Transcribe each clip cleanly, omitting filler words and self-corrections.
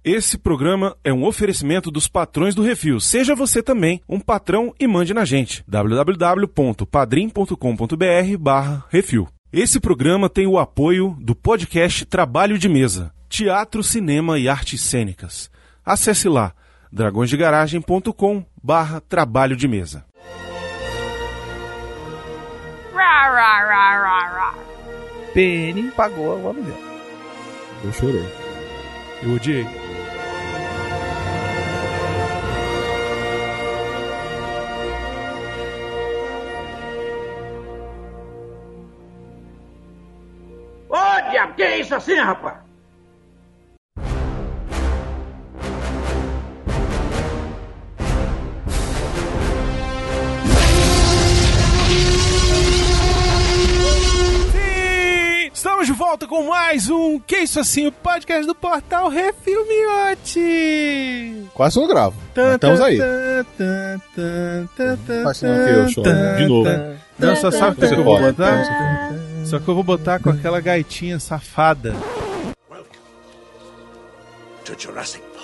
Esse programa é um oferecimento dos patrões do Refil. Seja você também um patrão e mande na gente. www.padrim.com.br/refil. Esse programa tem o apoio do podcast Trabalho de Mesa, Teatro, Cinema e Artes Cênicas. Acesse lá, dragõesdegaragem.com/trabalho de mesa. PN pagou o aluguel. Eu chorei. Eu odiei. Ô, diabo, que é isso assim, rapaz? Estamos de volta com mais um Que Isso Assim, o podcast do portal Refil Miotti. Quase não gravo. Estamos aí. Faz que eu choro. De novo. Não, só sabe o que eu vou botar? Só que eu vou botar com aquela gaitinha safada. Welcome to Jurassic Park.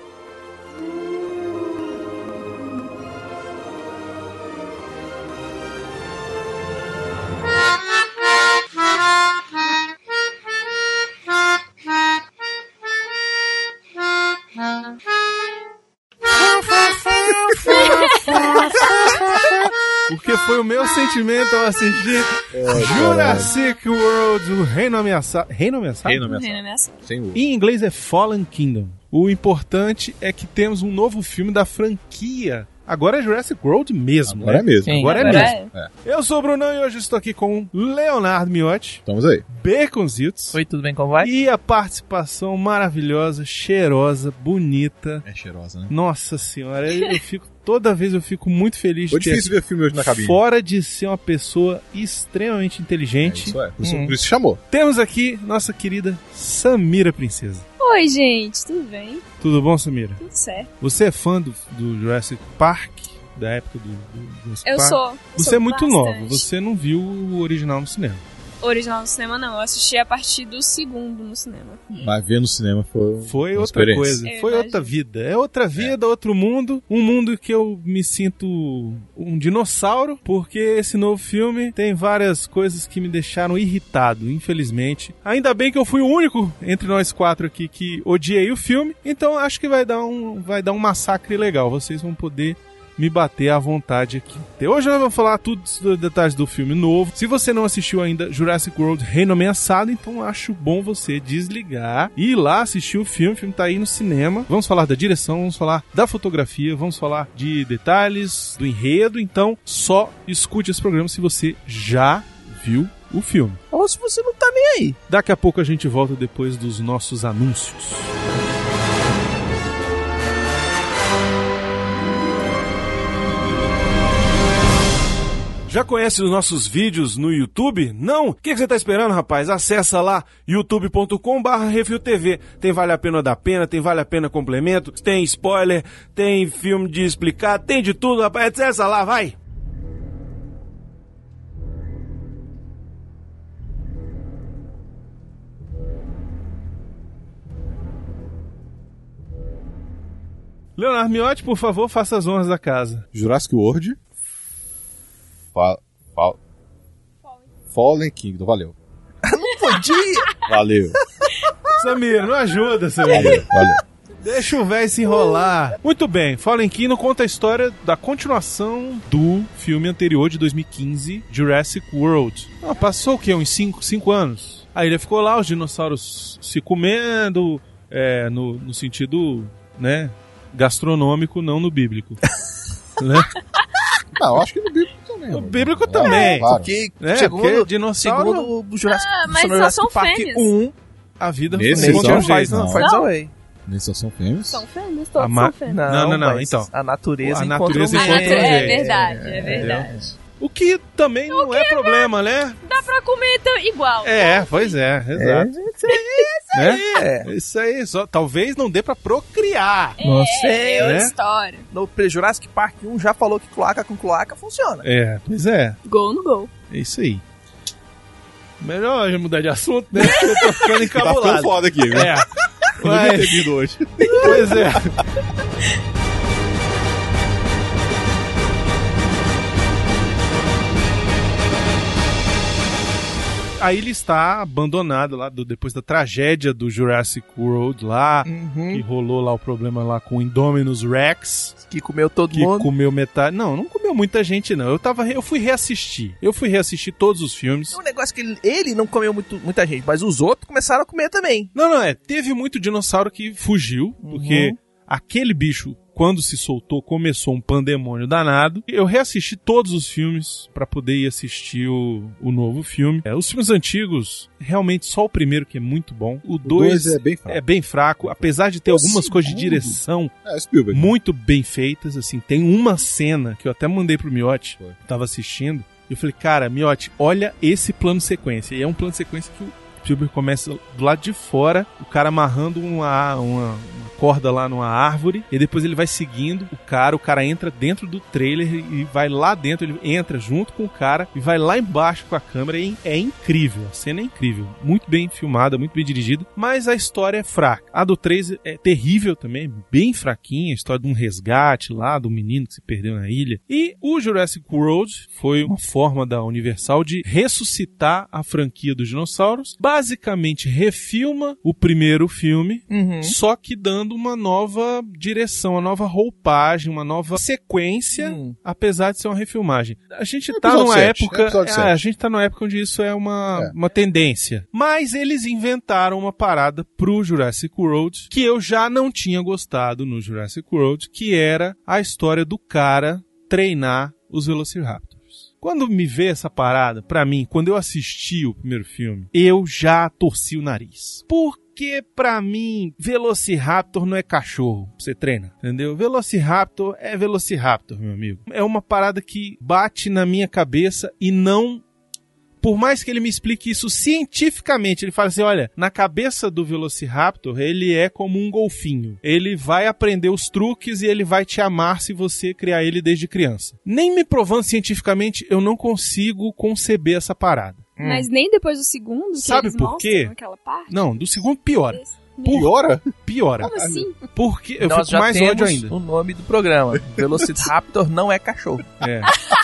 Porque foi o meu sentimento ao assistir Jurassic World, o Reino Ameaçado. Reino Ameaçado? Reino Ameaçado. Em inglês é Fallen Kingdom. O importante é que temos um novo filme da franquia. Agora é Jurassic World mesmo. Agora é mesmo. Sim, Agora é mesmo. É. Eu sou o Brunão e hoje estou aqui com Leonardo Miotti, Estamos aí. Baconzitos. Oi, tudo bem, como vai? E a participação maravilhosa, cheirosa, bonita. É cheirosa, né? Nossa senhora, toda vez eu fico muito feliz Foi de ter difícil ver filme hoje na cabine. fora de ser uma pessoa extremamente inteligente. Isso é. Por isso chamou. Temos aqui nossa querida Samira Princesa. Oi, gente, tudo bem? Tudo bom, Samira? Tudo certo. Você é fã do Jurassic Park? Da época do Jurassic Eu Park? sou. Você é muito nova, bastante. você não viu o original no cinema. Original no cinema, não. Eu assisti a partir do segundo no cinema. Mas ver no cinema foi outra experiência. coisa, Eu foi imagino. outra vida. É outra vida, outro mundo. Um mundo que eu me sinto um dinossauro, porque esse novo filme tem várias coisas que me deixaram irritado, infelizmente. Ainda bem que eu fui o único entre nós quatro aqui que odiei o filme, então acho que vai dar um massacre legal. Vocês vão poder me bater à vontade aqui. Hoje nós vamos falar tudo dos detalhes do filme novo. Se você não assistiu ainda Jurassic World Reino Ameaçado, então acho bom você desligar e ir lá assistir o filme. O filme tá aí no cinema. Vamos falar da direção, vamos falar da fotografia, vamos falar de detalhes, do enredo. Então só escute esse programa se você já viu o filme. Ou se você não tá nem aí. Daqui a pouco a gente volta depois dos nossos anúncios. Já conhece os nossos vídeos no YouTube? Não? O que você tá esperando, rapaz? Acessa lá youtube.com/refiltv. Tem Vale a Pena da Pena, tem Vale a Pena Complemento, tem spoiler, tem filme de explicar, tem de tudo, rapaz. Acessa lá, vai! Leonardo Miotti, por favor, faça as honras da casa. Jurassic World. Fallen Kingdom. Valeu. Não podia! Valeu. Samir, não ajuda, Samir. Valeu. Deixa o velho se enrolar. Muito bem, Fallen Kingdom conta a história da continuação do filme anterior de 2015, Jurassic World. Passou o quê? Uns 5 anos? A ilha ficou lá, os dinossauros se comendo, no sentido, né, gastronômico, não no bíblico. Né? Não, acho que no bíblico também. No bíblico também. Claro. Porque, Porque dinossauro, segundo o Jurassic, mas só Jurassic são Park fêmeas. 1, a vida Nesse funciona de não um jeito. não Não. faz away. Nesse são fêmeas? São fêmeas, A todos ma- são fêmeas. Não, mas então. A natureza A encontra natureza um encontra jeito. um É jeito. verdade, é verdade. O que também não é problema, né? Dá pra comer igual. Pois é, exato. É. Isso aí, só, talvez não dê pra procriar. Não sei, É outra né? história. No Jurassic Park 1 já falou que cloaca com cloaca funciona. Pois é. Gol no gol. É isso aí. Melhor já mudar de assunto, né? Porque eu tô ficando Tá ficando encabulado. foda aqui, viu? Ele devia ter vindo hoje. Pois é. Aí ele está abandonado lá, depois da tragédia do Jurassic World lá, que rolou lá o problema lá com o Indominus Rex. Que comeu todo mundo. Que comeu metade. Não comeu muita gente, não. Eu fui reassistir. Eu fui reassistir todos os filmes. É um negócio que ele não comeu muita gente, mas os outros começaram a comer também. Não, teve muito dinossauro que fugiu, porque aquele bicho, quando se soltou, começou um pandemônio danado. Eu reassisti todos os filmes pra poder ir assistir o novo filme. Os filmes antigos, realmente só o primeiro que é muito bom. O 2 é bem fraco, apesar de ter algumas coisas de direção muito bem feitas. Assim, tem uma cena que eu até mandei pro Miotti, tava assistindo. E eu falei, cara, Miotti, olha esse plano sequência. E é um plano sequência que o Spielberg começa do lado de fora, o cara amarrando uma corda lá numa árvore, e depois ele vai seguindo o cara entra dentro do trailer e vai lá dentro, ele entra junto com o cara e vai lá embaixo com a câmera, e é incrível, a cena é incrível, muito bem filmada, muito bem dirigida, mas a história é fraca. A do 3 é terrível também, bem fraquinha, a história de um resgate lá, do menino que se perdeu na ilha. E o Jurassic World foi uma forma da Universal de ressuscitar a franquia dos dinossauros, basicamente refilma o primeiro filme, só que dando uma nova direção, uma nova roupagem, uma nova sequência, apesar de ser uma refilmagem. A gente tá numa época, a gente tá numa época onde isso é uma tendência. Mas eles inventaram uma parada pro Jurassic World que eu já não tinha gostado no Jurassic World, que era a história do cara treinar os Velociraptors. Quando me vê essa parada, pra mim, quando eu assisti o primeiro filme, eu já torci o nariz. Porque, pra mim, Velociraptor não é cachorro pra você treinar, entendeu? Velociraptor é Velociraptor, meu amigo. É uma parada que bate na minha cabeça e não... Por mais que ele me explique isso cientificamente, ele fala assim, olha, na cabeça do Velociraptor, ele é como um golfinho. Ele vai aprender os truques e ele vai te amar se você criar ele desde criança. Nem me provando cientificamente, eu não consigo conceber essa parada. Mas nem depois do segundo, que sabe eles por quê? Aquela parte? Não, do segundo piora. Piora? Piora. Como assim? Porque eu fico mais ódio ainda. O nome do programa. Velociraptor não é cachorro. É.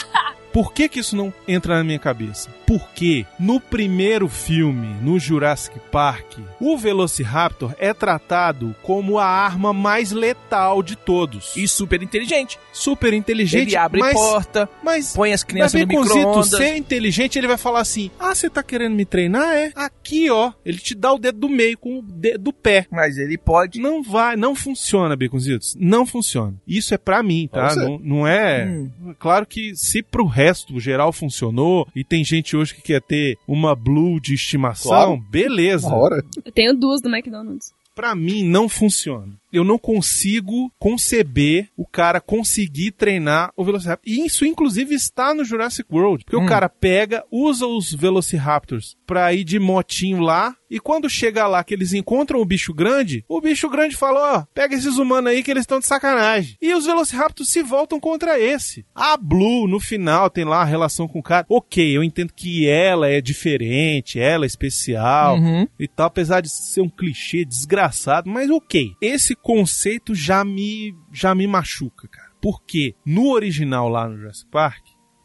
Por que isso não entra na minha cabeça? Porque no primeiro filme, no Jurassic Park, o Velociraptor é tratado como a arma mais letal de todos. E super inteligente. Super inteligente. Ele abre porta, põe as crianças no micro-ondas. Se é inteligente, ele vai falar assim, você tá querendo me treinar? É. Aqui, ó. Ele te dá o dedo do meio com o dedo do pé. Mas ele pode... Não funciona, Baconzitos. Não funciona. Isso é pra mim, tá? Não é... Claro que se pro resto geral funcionou e tem gente hoje que quer ter uma Blue de estimação, beleza. Eu tenho 2 do McDonald's. Pra mim não funciona. Eu não consigo conceber o cara conseguir treinar o Velociraptor. E isso, inclusive, está no Jurassic World. Porque o cara pega, usa os Velociraptors pra ir de motinho lá, e quando chega lá que eles encontram o bicho grande fala, pega esses humanos aí que eles estão de sacanagem. E os Velociraptors se voltam contra esse. A Blue, no final, tem lá a relação com o cara. Ok, eu entendo que ela é diferente, ela é especial e tal, apesar de ser um clichê desgraçado, mas ok. Esse conceito já me machuca, cara. Porque no original lá no Jurassic Park,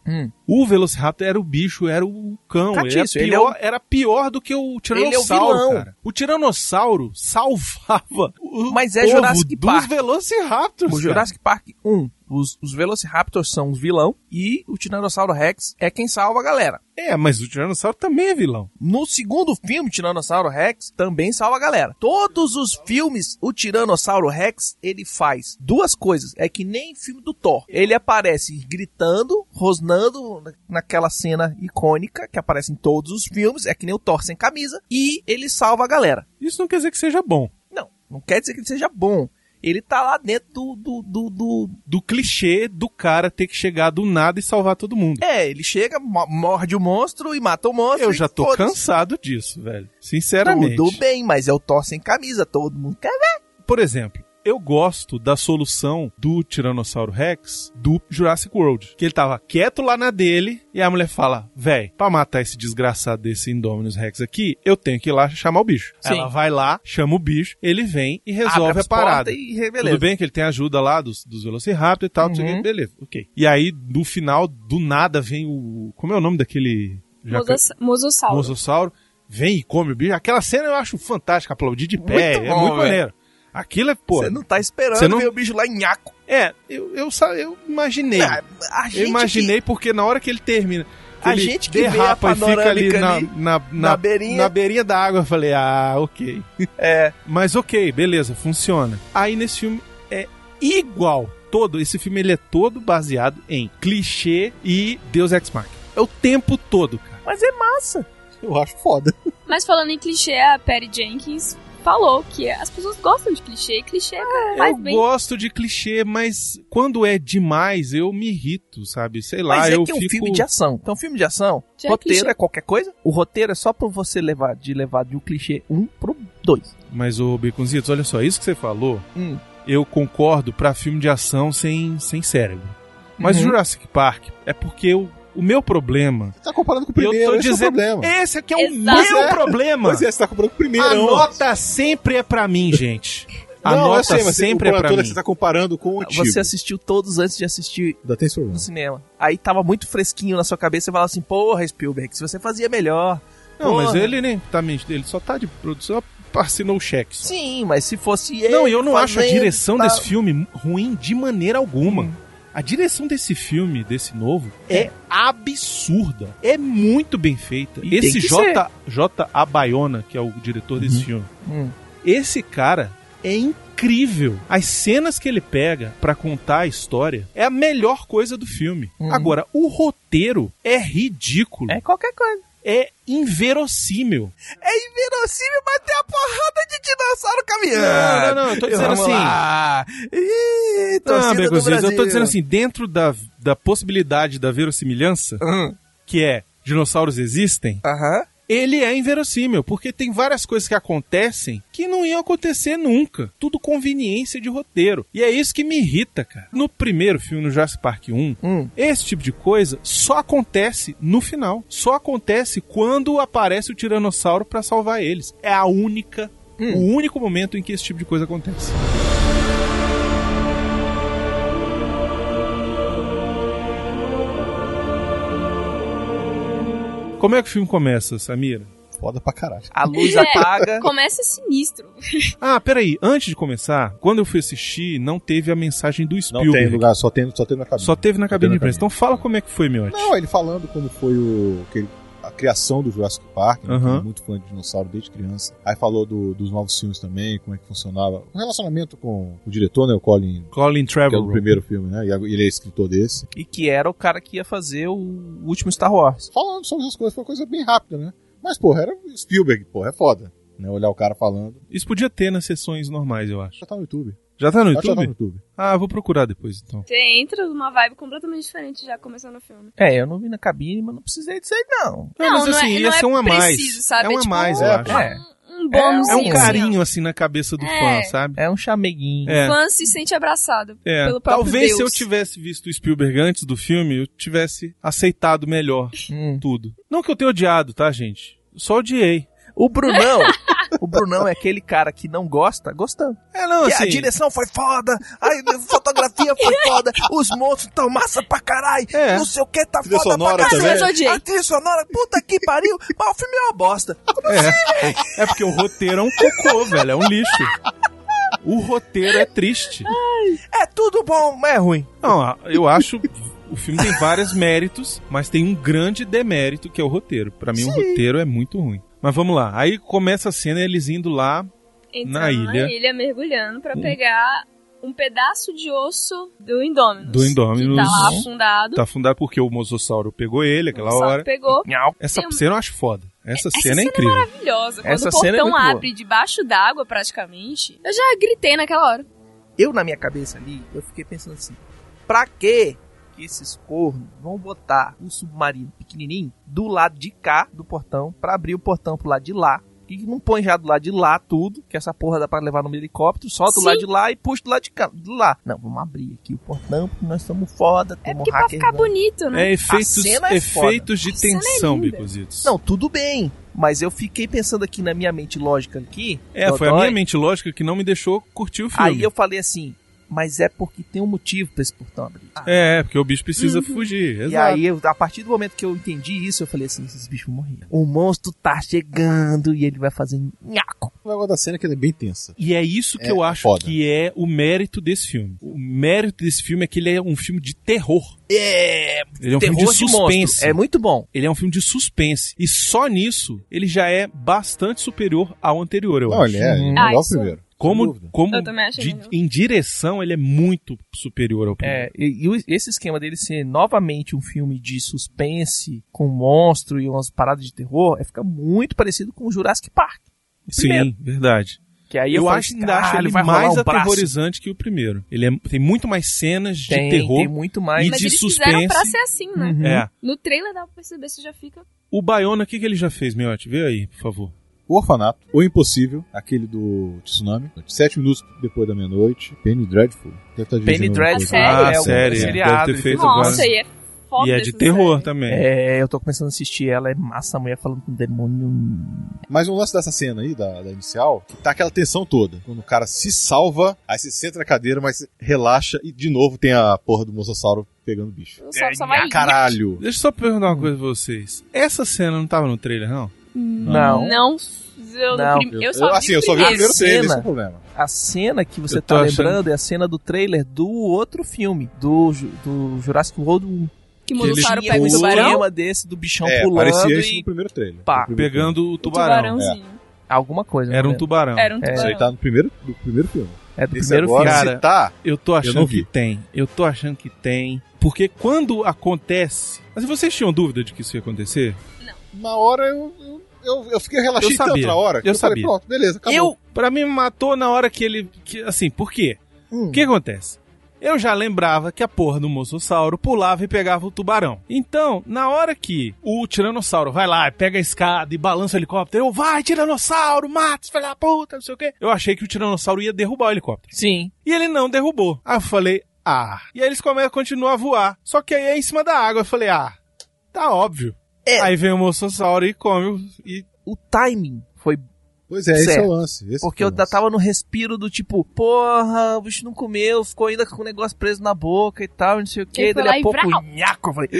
o Velociraptor era o bicho, era o cão. Era pior do que o Tiranossauro, cara. O Tiranossauro salvava o Jurassic Park dos Velociraptors. O Jurassic Park 1, os Velociraptors são os vilão e o Tiranossauro Rex é quem salva a galera. Mas o Tiranossauro também é vilão. No segundo filme, Tiranossauro Rex também salva a galera. Todos os filmes, o Tiranossauro Rex, ele faz 2 coisas. É que nem filme do Thor. Ele aparece gritando, rosnando naquela cena icônica que aparece em todos os filmes. É que nem o Thor sem camisa. E ele salva a galera. Isso não quer dizer que seja bom. Não quer dizer que ele seja bom. Ele tá lá dentro do clichê do cara ter que chegar do nada e salvar todo mundo. Ele chega, morde o monstro e mata o monstro. Eu já tô cansado disso, velho. Sinceramente. Tudo bem, mas é o Thor sem camisa, todo mundo quer ver. Por exemplo, eu gosto da solução do Tiranossauro Rex do Jurassic World. Que ele tava quieto lá na dele e a mulher fala, véi, pra matar esse desgraçado desse Indominus Rex aqui, eu tenho que ir lá chamar o bicho. Sim. Ela vai lá, chama o bicho, ele vem e resolve a parada. Beleza. Tudo bem que ele tem ajuda lá dos Velociraptor e tal, beleza, ok. E aí, no final, do nada, vem o... Como é o nome daquele... Mosasauro. Mosasauro. Vem e come o bicho. Aquela cena eu acho fantástica, aplaudir de pé, Muito bom, é muito velho. maneiro. Aquilo é, pô... Você não tá esperando ver o bicho lá em nhaco. Eu imaginei. A gente eu imaginei porque na hora que ele termina... A ele gente que derrapa vê a e fica ali panorâmica na beirinha. na beirinha da água. Eu falei, ok. Mas ok, beleza, funciona. Aí nesse filme é igual. Esse filme ele é todo baseado em clichê e Deus Ex Machina. É o tempo todo, cara. Mas é massa. Eu acho foda. Mas falando em clichê, a Patty Jenkins falou que as pessoas gostam de clichê, e clichê faz bem. Eu gosto de clichê, mas quando é demais, eu me irrito, sabe? Sei lá, mas é eu que é fico... um filme de ação. Então, filme de ação, Já roteiro clichê. é qualquer coisa. O roteiro é só pra você levar de um clichê 1 pro 2. Mas, ô Baconzitos, olha só, isso que você falou, eu concordo pra filme de ação sem cérebro. Mas o Jurassic Park é porque o meu problema... Você tá comparando com o primeiro, esse é o problema. Esse aqui é o Exato. meu problema. Pois é, você tá comparando com o primeiro. A nota sempre é pra mim, gente. A não, nota eu sei, mas sempre é pra mim. Você tá comparando com o antigo. Você assistiu todos antes de assistir Da Tensor no cinema. Aí tava muito fresquinho na sua cabeça e falava assim, porra, Spielberg, se você fazia melhor. Não, porra. mas ele nem tá mentindo, ele só tá de produção, assinou o cheque. Sim, mas se fosse ele Não, eu não acho a fazendo, direção tá... desse filme ruim de maneira alguma. A direção desse filme, desse novo, é absurda. É muito bem feita. E Esse tem que J.A. Bayona, que é o diretor desse filme, esse cara é incrível. As cenas que ele pega pra contar a história é a melhor coisa do filme. Agora, o roteiro é ridículo. É qualquer coisa. É inverossímil. É inverossímil bater a porrada de dinossauro caminhando. Não, eu tô dizendo Vamos assim... lá. Ih, Não, torcida do Beconzitos, eu tô Brasil. dizendo assim, dentro da possibilidade da verossimilhança, que é dinossauros existem, ele é inverossímil, porque tem várias coisas que acontecem que não iam acontecer nunca. Tudo conveniência de roteiro. E é isso que me irrita, cara. No primeiro filme, no Jurassic Park 1, esse tipo de coisa só acontece no final. Só acontece quando aparece o Tiranossauro pra salvar eles. É o único momento em que esse tipo de coisa acontece. Como é que o filme começa, Samira? Foda pra caralho. A luz apaga. Começa sinistro. Peraí. Antes de começar, quando eu fui assistir, não teve a mensagem do Não Spielberg. tem lugar, só tem na cabine. Só teve na cabine de imprensa. Então fala como é que foi, Miotti. Não, ele falando como foi a criação do Jurassic Park, né, que ele é muito fã de dinossauro desde criança. Aí falou dos novos filmes também, como é que funcionava. O relacionamento com o diretor, né, o Colin Trevorrow. que é do primeiro filme, né, e ele é escritor desse. E que era o cara que ia fazer o último Star Wars. Falando sobre essas coisas, foi uma coisa bem rápida, né. Mas, porra, era Spielberg, porra, é foda. Né, olhar o cara falando. Isso podia ter nas sessões normais, eu acho. Já tá no YouTube. Já tá no Já tá no YouTube? YouTube. Vou procurar depois, então. Você entra numa vibe completamente diferente já começando o filme. Eu não vi na cabine, mas não precisei disso aí, não. Mas assim, ia ser um a mais. Preciso, sabe? É um a tipo, mais, eu acho. Um bônus. É um carinho, assim, na cabeça do fã, sabe? É um chameguinho. O fã se sente abraçado pelo próprio Talvez Deus. se eu tivesse visto o Spielberg antes do filme, eu tivesse aceitado melhor tudo. Não que eu tenha odiado, tá, gente? Só odiei. O Brunão é aquele cara que não gosta, gostando. Não, Que assim... a direção foi foda, a fotografia foi foda, os monstros tão massa pra caralho, não sei o que, tá Trilha foda sonora pra caralho. também. A trilha sonora, puta que pariu, mas o filme é uma bosta. É porque o roteiro é um cocô, velho, é um lixo. O roteiro é triste. É tudo bom, mas é ruim. Não, eu acho... O filme tem vários méritos, mas tem um grande demérito que é o roteiro. Pra mim, o roteiro é muito ruim. Mas vamos lá. Aí começa a cena eles indo lá na ilha. Mergulhando pra pegar um pedaço de osso do Indominus. Do Indominus. Que tá lá afundado. Tá afundado porque o Mosasauro pegou ele aquela hora. Pegou. Essa cena eu acho foda. Essa cena é cena incrível. É maravilhosa. Quando Essa o cena é portão muito abre debaixo d'água, praticamente, eu já gritei naquela hora. Eu, na minha cabeça ali, eu fiquei pensando assim, pra quê que esses cornos vão botar um submarino pequenininho do lado de cá do portão pra abrir o portão pro lado de lá Por que não põe já do lado de lá tudo, que essa porra dá pra levar no helicóptero, solta do Sim. lado de lá e puxa do lado de lá. Não, vamos abrir aqui o portão, porque nós estamos foda, É temos porque pra hacker. ficar bonito, né? É efeitos, cena é efeitos de A cena é tensão, linda. Bicositos. Não, tudo bem, mas eu fiquei pensando aqui na minha mente lógica aqui. Foi a Dodói. minha mente lógica que não me deixou curtir o filme. Aí eu falei assim, mas é porque tem um motivo pra esse portão abrir. Porque o bicho precisa fugir. E Exato. aí, a partir do momento que eu entendi isso, eu falei assim, esses bichos vão morrer. O monstro tá chegando e ele vai fazer nhaco. O negócio da cena é que ela é bem tensa. E é isso que eu acho foda. que é o mérito desse filme. O mérito desse filme é que ele é um filme de terror. Ele é um filme de suspense. monstro. É muito bom. Ele é um filme de suspense. E só nisso, ele já é bastante superior ao anterior, eu Não, acho. ele é igual ao isso- primeiro. Como Eu também acho melhor. em direção, ele é muito superior ao primeiro. Esse esquema dele ser novamente um filme de suspense, com monstro e umas paradas de terror, fica muito parecido com o Jurassic Park. O primeiro. Sim, verdade. Que aí Eu falei, ainda acho "Caralho, ele vai rolar mais um braço." aterrorizante que o primeiro. Tem muito mais cenas de Tem terror. muito mais. E Mas de eles fizeram pra suspense. ser assim, né? Uhum. É. No trailer dá pra perceber se já fica... O Bayona, o que ele já fez, Miotti? Vê aí, por favor. O Orfanato, O Impossível, aquele do Tsunami, 7 minutos depois da meia-noite, Penny Dreadful. Deve estar Penny dirigindo Dreadful sério? Ah, é um série. seriado. Deve ter ele feito fez agora. Nossa, e é foda E é de essa terror série. também. Eu tô começando a assistir ela, é massa, a mulher falando com o demônio. Mas um lance dessa cena aí, da inicial, que tá aquela tensão toda. Quando o cara se salva, aí você senta na cadeira, mas relaxa e de novo tem a porra do mossossauro pegando o bicho. Só vai... Caralho! Deixa eu só perguntar uma coisa pra vocês. Essa cena não tava no trailer, não? Não. Não. Não. Eu só vi eu só vi o primeiro cena. trailer, esse é o problema. A cena que você Eu tô tá achando- lembrando é a cena do trailer do outro filme, do Jurassic World 1. Que o Monossauro Eles pega o usam- tubarão. esquema desse do bichão É, pulando parecia isso e no primeiro trailer. pá, No primeiro Pegando o O tubarão. tubarãozinho. alguma coisa. Era não um lembro. tubarão. Era um filme. Isso tubarão. aí tá no primeiro filme. É do Esse primeiro agora, filme. Cara, se tá, Eu tô Eu achando não que vi. tem. Eu tô achando que tem. Porque quando acontece... Mas vocês tinham dúvida de que isso ia acontecer? na hora eu fiquei relaxado Eu sabia. tanto na hora. que Eu falei, sabia. pronto, beleza, acabou. Pra mim, matou na hora que ele... assim, por quê? O que acontece? Eu já lembrava que a porra do mossossauro pulava e pegava o tubarão. Então, na hora que o tiranossauro vai lá, pega a escada e balança o helicóptero, vai, tiranossauro, mata, filho da puta, não sei o quê. Eu achei que o tiranossauro ia derrubar o helicóptero. Sim. E ele não derrubou. Aí eu falei, E aí eles continuam a voar. Só que aí é em cima da água. Eu falei, tá óbvio. Aí vem o mossossauro e come e... O timing foi... Pois é, esse é Certo. o lance. Porque eu tava no respiro do tipo, porra, o bicho não comeu, ficou ainda com o negócio preso na boca e tal, não sei o que. Ele foi Dali lá a e pouco, vrau. nhaco, eu falei...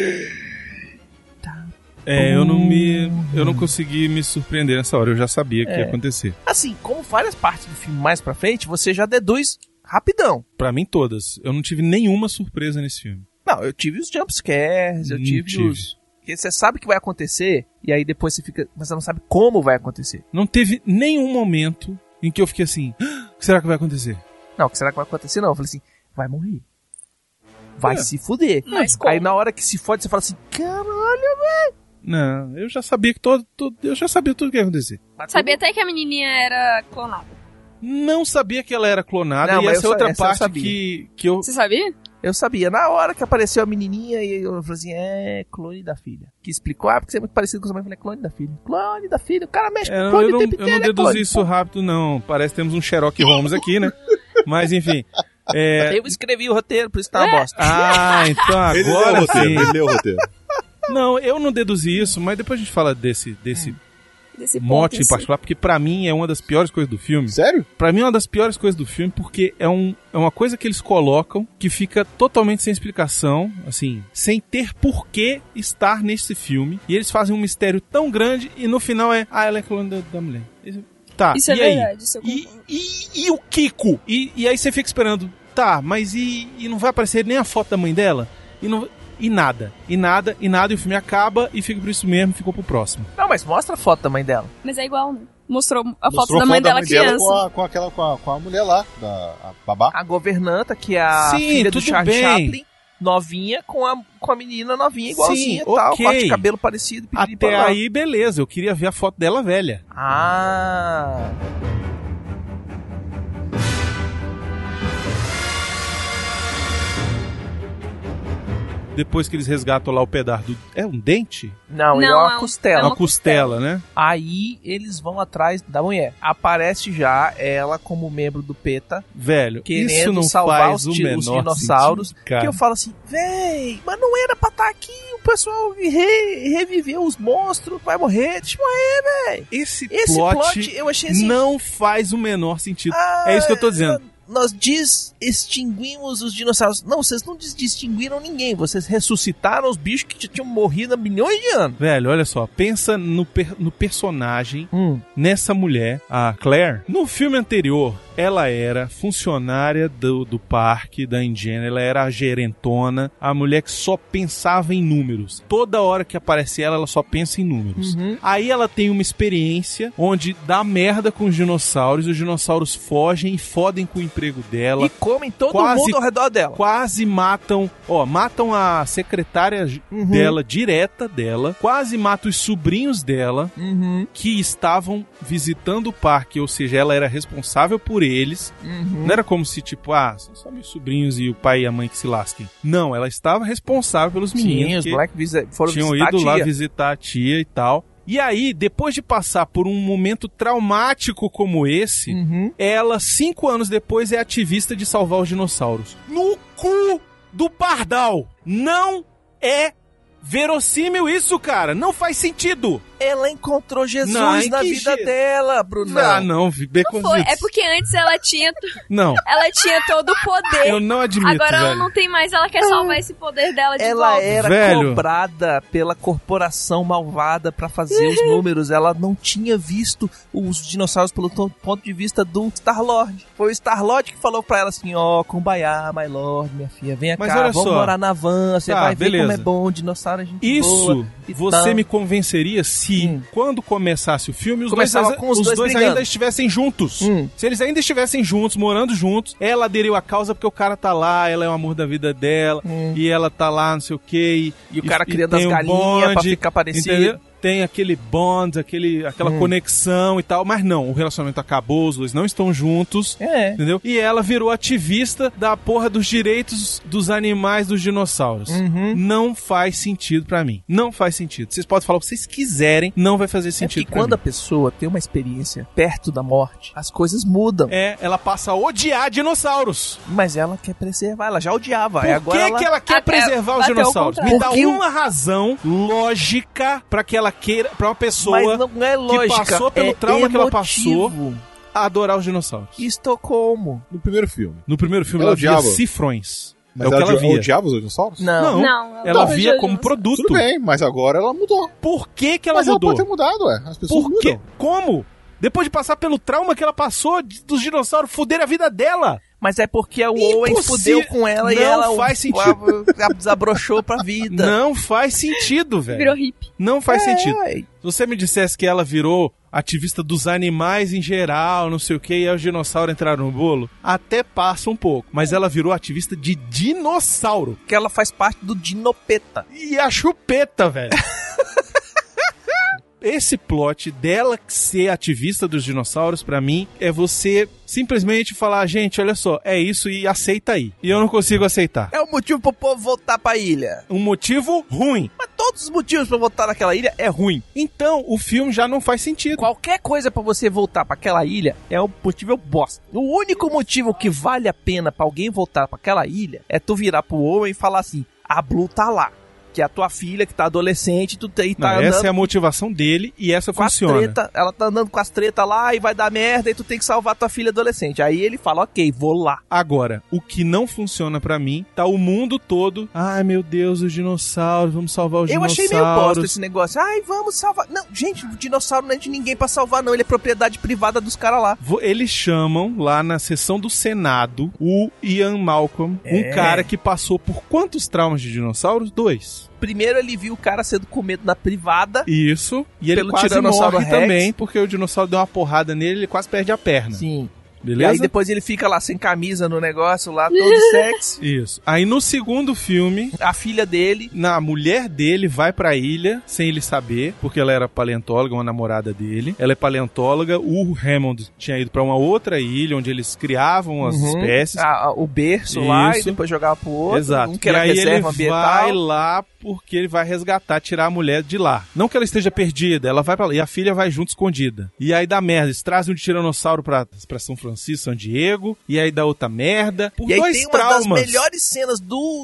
eu não consegui me surpreender nessa hora. Eu já sabia que ia acontecer. Assim, como várias partes do filme mais pra frente, você já deduz rapidão. Pra mim, todas. Eu não tive nenhuma surpresa nesse filme. Não, eu tive os jumpscares, eu tive os... Porque você sabe que vai acontecer, e aí depois você fica... Mas você não sabe como vai acontecer. Não teve nenhum momento em que eu fiquei assim, o que será que vai acontecer? Não, o que será que vai acontecer? Não, eu falei assim, vai morrer. Vai se fuder. Mas como? Aí na hora que se fode, você fala assim, caralho, velho. Não, eu já sabia que eu já sabia tudo o que ia acontecer. Sabia até que a menininha era clonada. Não sabia que ela era clonada. Não, e mas essa eu outra essa eu parte sabia. que eu... Você sabia? Eu sabia, na hora que apareceu a menininha, e eu falei assim, clone da filha. Que explicou, porque você é muito parecido com sua mãe. Eu falei, clone da filha. Clone da filha, o cara mexe com clone eu o tempo não inteiro, deduzi clone. isso rápido, não. Parece que temos um Sherlock Holmes aqui, né? Mas, enfim. Eu escrevi o roteiro, por isso tá uma bosta. Então Ele leu o agora roteiro, sim. ele leu o roteiro. Não, eu não deduzi isso, mas depois a gente fala desse Desse mote ponto em si. particular, porque pra mim é uma das piores coisas do filme. Sério? Pra mim é uma das piores coisas do filme, porque é uma coisa que eles colocam que fica totalmente sem explicação, assim, sem ter por que estar nesse filme. E eles fazem um mistério tão grande e no final ela é clone da mulher. Tá, Isso é e aí? verdade, isso eu concordo. E o Kiko? E aí você fica esperando, tá, mas e não vai aparecer nem a foto da mãe dela? E nada, e o filme acaba e fica por isso mesmo, ficou pro próximo. Não, mas mostra a foto da mãe dela. Mas é igual, né? Mostrou a foto Mostrou da mãe dela criança. com a mulher lá, a babá. A governanta, que é a Sim, filha do tudo Charlie bem. Chaplin, novinha, com a menina novinha, igualzinha Sim, e tal, ok. corte de cabelo parecido. piriri, Até parará. aí, beleza, eu queria ver a foto dela velha. Ah... depois que eles resgatam lá o pedaço do... É um dente? Não, ele é uma costela. É uma costela, né? Aí eles vão atrás da mulher. Aparece já ela como membro do PETA. Velho, querendo isso não salvar faz o menor os dinossauros. sentido, cara. Que eu falo assim, véi, mas não era pra estar aqui. O pessoal reviveu os monstros, vai morrer, deixa eu morrer, véi. Esse plot eu achei assim... não faz o menor sentido. É isso que eu tô dizendo. Nós extinguimos os dinossauros. Não, vocês não distinguiram ninguém. Vocês ressuscitaram os bichos que tinham morrido há milhões de anos. Velho, olha só. Pensa no personagem, nessa mulher, a Claire. No filme anterior, ela era funcionária do parque da Indiana. Ela era a gerentona. A mulher que só pensava em números. Toda hora que aparece ela só pensa em números. Aí ela tem uma experiência onde dá merda com os dinossauros fogem e fodem com o emprego dela. E comem todo mundo ao redor dela. Quase matam a secretária dela, direta dela. Quase matam os sobrinhos dela, que estavam visitando o parque. Ou seja, ela era responsável por eles. Não era como se, tipo, são só meus sobrinhos e o pai e a mãe que se lasquem. Não, ela estava responsável pelos meninos. Sim, os Black foram tinham ido lá visitar a tia e tal. E aí, depois de passar por um momento traumático como esse, ela, 5 anos depois, é ativista de salvar os dinossauros. No cu do pardal! Não é verossímil isso, cara! Não faz sentido! Ela encontrou Jesus na vida dela, Bruno. Não, é porque antes ela tinha... Não. Ela tinha todo o poder. Eu não admito, agora ela velho. não tem mais, ela quer salvar esse poder dela de volta. Ela era cobrada pela corporação malvada pra fazer os números. Ela não tinha visto os dinossauros pelo ponto de vista do Star-Lord. Foi o Star-Lord que falou pra ela assim, kumbaya, my lord, minha filha, vem cá, vamos morar na van, você vai ver como é bom, dinossauro, a gente isso, você me convenceria se quando começasse o filme, os dois ainda estivessem juntos. Se eles ainda estivessem juntos, morando juntos, ela aderiu à causa porque o cara tá lá, ela é o amor da vida dela, e ela tá lá, não sei o quê. E o cara criando as galinhas pra ficar parecido. Entendeu? Tem aquele bond, aquela conexão e tal, mas não, o relacionamento acabou, os dois não estão juntos, entendeu? E ela virou ativista da porra dos direitos dos animais, dos dinossauros. Não faz sentido pra mim. Não faz sentido. Vocês podem falar o que vocês quiserem, não vai fazer sentido pra mim. Quando a pessoa tem uma experiência perto da morte, as coisas mudam. Ela passa a odiar dinossauros. Mas ela quer preservar, ela já odiava. Por que ela quer preservar os dinossauros? Me dá uma razão lógica pra que ela queira, pra uma pessoa não é lógica, que passou pelo trauma que ela passou, a adorar os dinossauros. Estocolmo. No primeiro filme ela via cifrões. Mas é o que ela via. odiava os dinossauros? Não, ela via como produto. Tudo bem, mas agora ela mudou. Por que ela mudou? Ela pode ter mudado, As pessoas mudam. Como? Depois de passar pelo trauma que ela passou dos dinossauros fuder a vida dela. Mas é porque o Owen fudeu com ela e ela faz sentido. Desabrochou pra vida. Não faz sentido, velho. Virou hippie. Não faz sentido. Se você me dissesse que ela virou ativista dos animais em geral, não sei o que, e aí os dinossauros entraram no bolo, até passa um pouco. Mas ela virou ativista de dinossauro. Que ela faz parte do Dinopeta. E a chupeta, velho. Esse plot dela ser ativista dos dinossauros, pra mim, é você simplesmente falar, gente, olha só, é isso e aceita aí. E eu não consigo aceitar. É o motivo pro povo voltar pra ilha. Um motivo ruim. Mas todos os motivos pra voltar naquela ilha é ruim. Então, o filme já não faz sentido. Qualquer coisa pra você voltar pra aquela ilha é um motivo bosta. O único motivo que vale a pena pra alguém voltar pra aquela ilha é tu virar pro Owen e falar assim, a Blue tá lá. Que é a tua filha que tá adolescente, tu tá andando... Essa é a motivação dele e essa funciona. Ela tá andando com as tretas lá e vai dar merda e tu tem que salvar tua filha adolescente. Aí ele fala, ok, vou lá. Agora, o que não funciona pra mim, tá o mundo todo, ai meu Deus, os dinossauros, vamos salvar os dinossauros. Eu achei meio bosta esse negócio, ai vamos salvar... Não, gente, o dinossauro não é de ninguém pra salvar não, ele é propriedade privada dos caras lá. Eles chamam lá na sessão do Senado o Ian Malcolm, um cara que passou por quantos traumas de dinossauros? 2. Primeiro ele viu o cara sendo comido na privada. Isso. E ele quase morre também, porque o dinossauro deu uma porrada nele e ele quase perde a perna. Sim. beleza? E aí depois ele fica lá sem camisa no negócio, lá todo sexy. Isso. Aí no segundo filme, A filha dele... a mulher dele vai pra ilha, sem ele saber, porque ela era paleontóloga, uma namorada dele. Ela é paleontóloga, o Hammond tinha ido pra uma outra ilha, onde eles criavam as espécies. O berço lá e depois jogava pro outro. Exato. Um que era e aí reserva ele ambiental. vai lá porque ele vai resgatar, tirar a mulher de lá. Não que ela esteja perdida, ela vai pra lá. E a filha vai junto, escondida. E aí dá merda. Eles trazem um tiranossauro pra São Francisco, San Diego. E aí dá outra merda. Por e aí dois tem uma traumas. das melhores cenas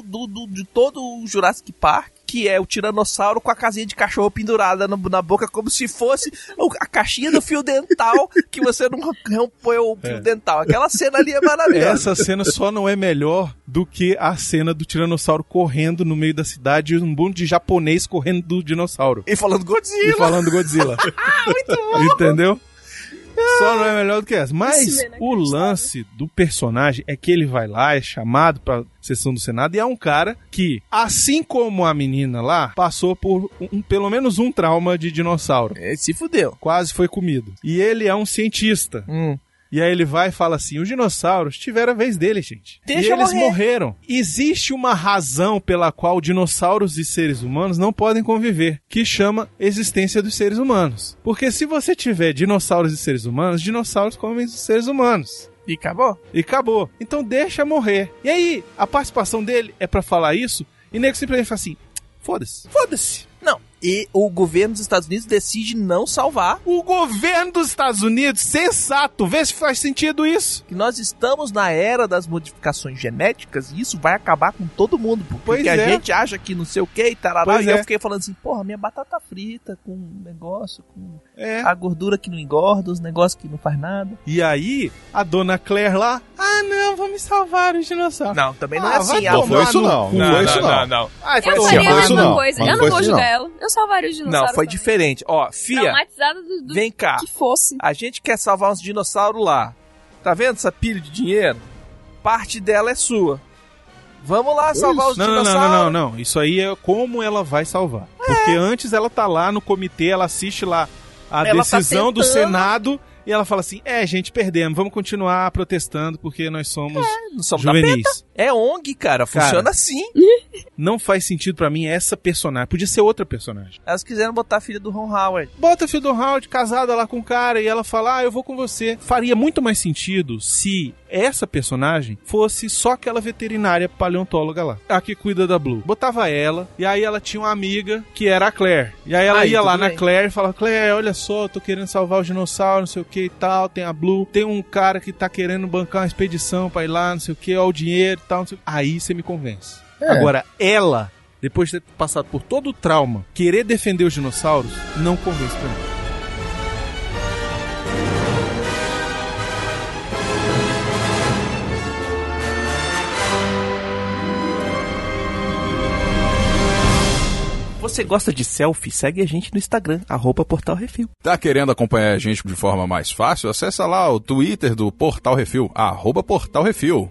de todo o Jurassic Park, que é o tiranossauro com a casinha de cachorro pendurada na boca, como se fosse a caixinha do fio dental, que você não rompeu o fio dental. Aquela cena ali é maravilhosa. Essa cena só não é melhor do que a cena do tiranossauro correndo no meio da cidade e um bando de japonês correndo do dinossauro. E falando Godzilla. Muito bom. Entendeu? Só não é melhor do que essa. Mas o lance do personagem é que ele vai lá, é chamado pra sessão do Senado, e é um cara que, assim como a menina lá, passou por pelo menos um trauma de dinossauro. Ele se fudeu. Quase foi comido. E ele é um cientista. E aí ele vai e fala assim, os dinossauros tiveram a vez deles, gente. Deixa e eles morrer. morreram. Existe uma razão pela qual dinossauros e seres humanos não podem conviver, que chama existência dos seres humanos. Porque se você tiver dinossauros e seres humanos, dinossauros comem os seres humanos. E acabou. E acabou. Então deixa morrer. E aí, a participação dele é pra falar isso, e o nego simplesmente fala assim, foda-se. Não. E o governo dos Estados Unidos decide não salvar. O governo dos Estados Unidos, sensato, vê se faz sentido isso. Que nós estamos na era das modificações genéticas e isso vai acabar com todo mundo. Porque a gente acha que não sei o que e tarará. E eu fiquei falando assim, porra, minha batata frita com um negócio, com a gordura que não engorda, os negócios que não faz nada. E aí, a dona Claire lá, não, vamos salvar os dinossauros. Não, também não é assim. Não foi isso não. Não foi isso não. Eu faria a mesma coisa. Eu não vou julgar ela. Eu salvaria os dinossauros. Não, foi diferente. Ó, fia, traumatizada do vem cá. Que fosse. A gente quer salvar uns dinossauros lá. Tá vendo essa pilha de dinheiro? Parte dela é sua. Vamos lá salvar os dinossauros. Não. Isso aí é como ela vai salvar. Porque antes ela tá lá no comitê, ela assiste lá a decisão do Senado e ela fala assim, gente, perdemos, vamos continuar protestando porque nós somos juvenis. É ONG, cara, funciona assim. Não faz sentido pra mim essa personagem, podia ser outra personagem. Elas quiseram botar a filha do Ron Howard. Bota a filha do Ron Howard casada lá com o cara e ela fala, eu vou com você. Faria muito mais sentido se essa personagem fosse só aquela veterinária paleontóloga lá, a que cuida da Blue. Botava ela, e aí ela tinha uma amiga que era a Claire. E aí ela ia lá na Claire e falava, Claire, olha só, eu tô querendo salvar os dinossauros, não sei o que e tal, tem a Blue, tem um cara que tá querendo bancar uma expedição pra ir lá, não sei o que, ó o dinheiro e tal, não sei o que. Aí você me convence. Agora, ela, depois de ter passado por todo o trauma, querer defender os dinossauros, não convence pra mim. Você gosta de selfie? Segue a gente no Instagram, @Portal Refil. Tá querendo acompanhar a gente de forma mais fácil? Acessa lá o Twitter do Portal Refil, @Portal Refil.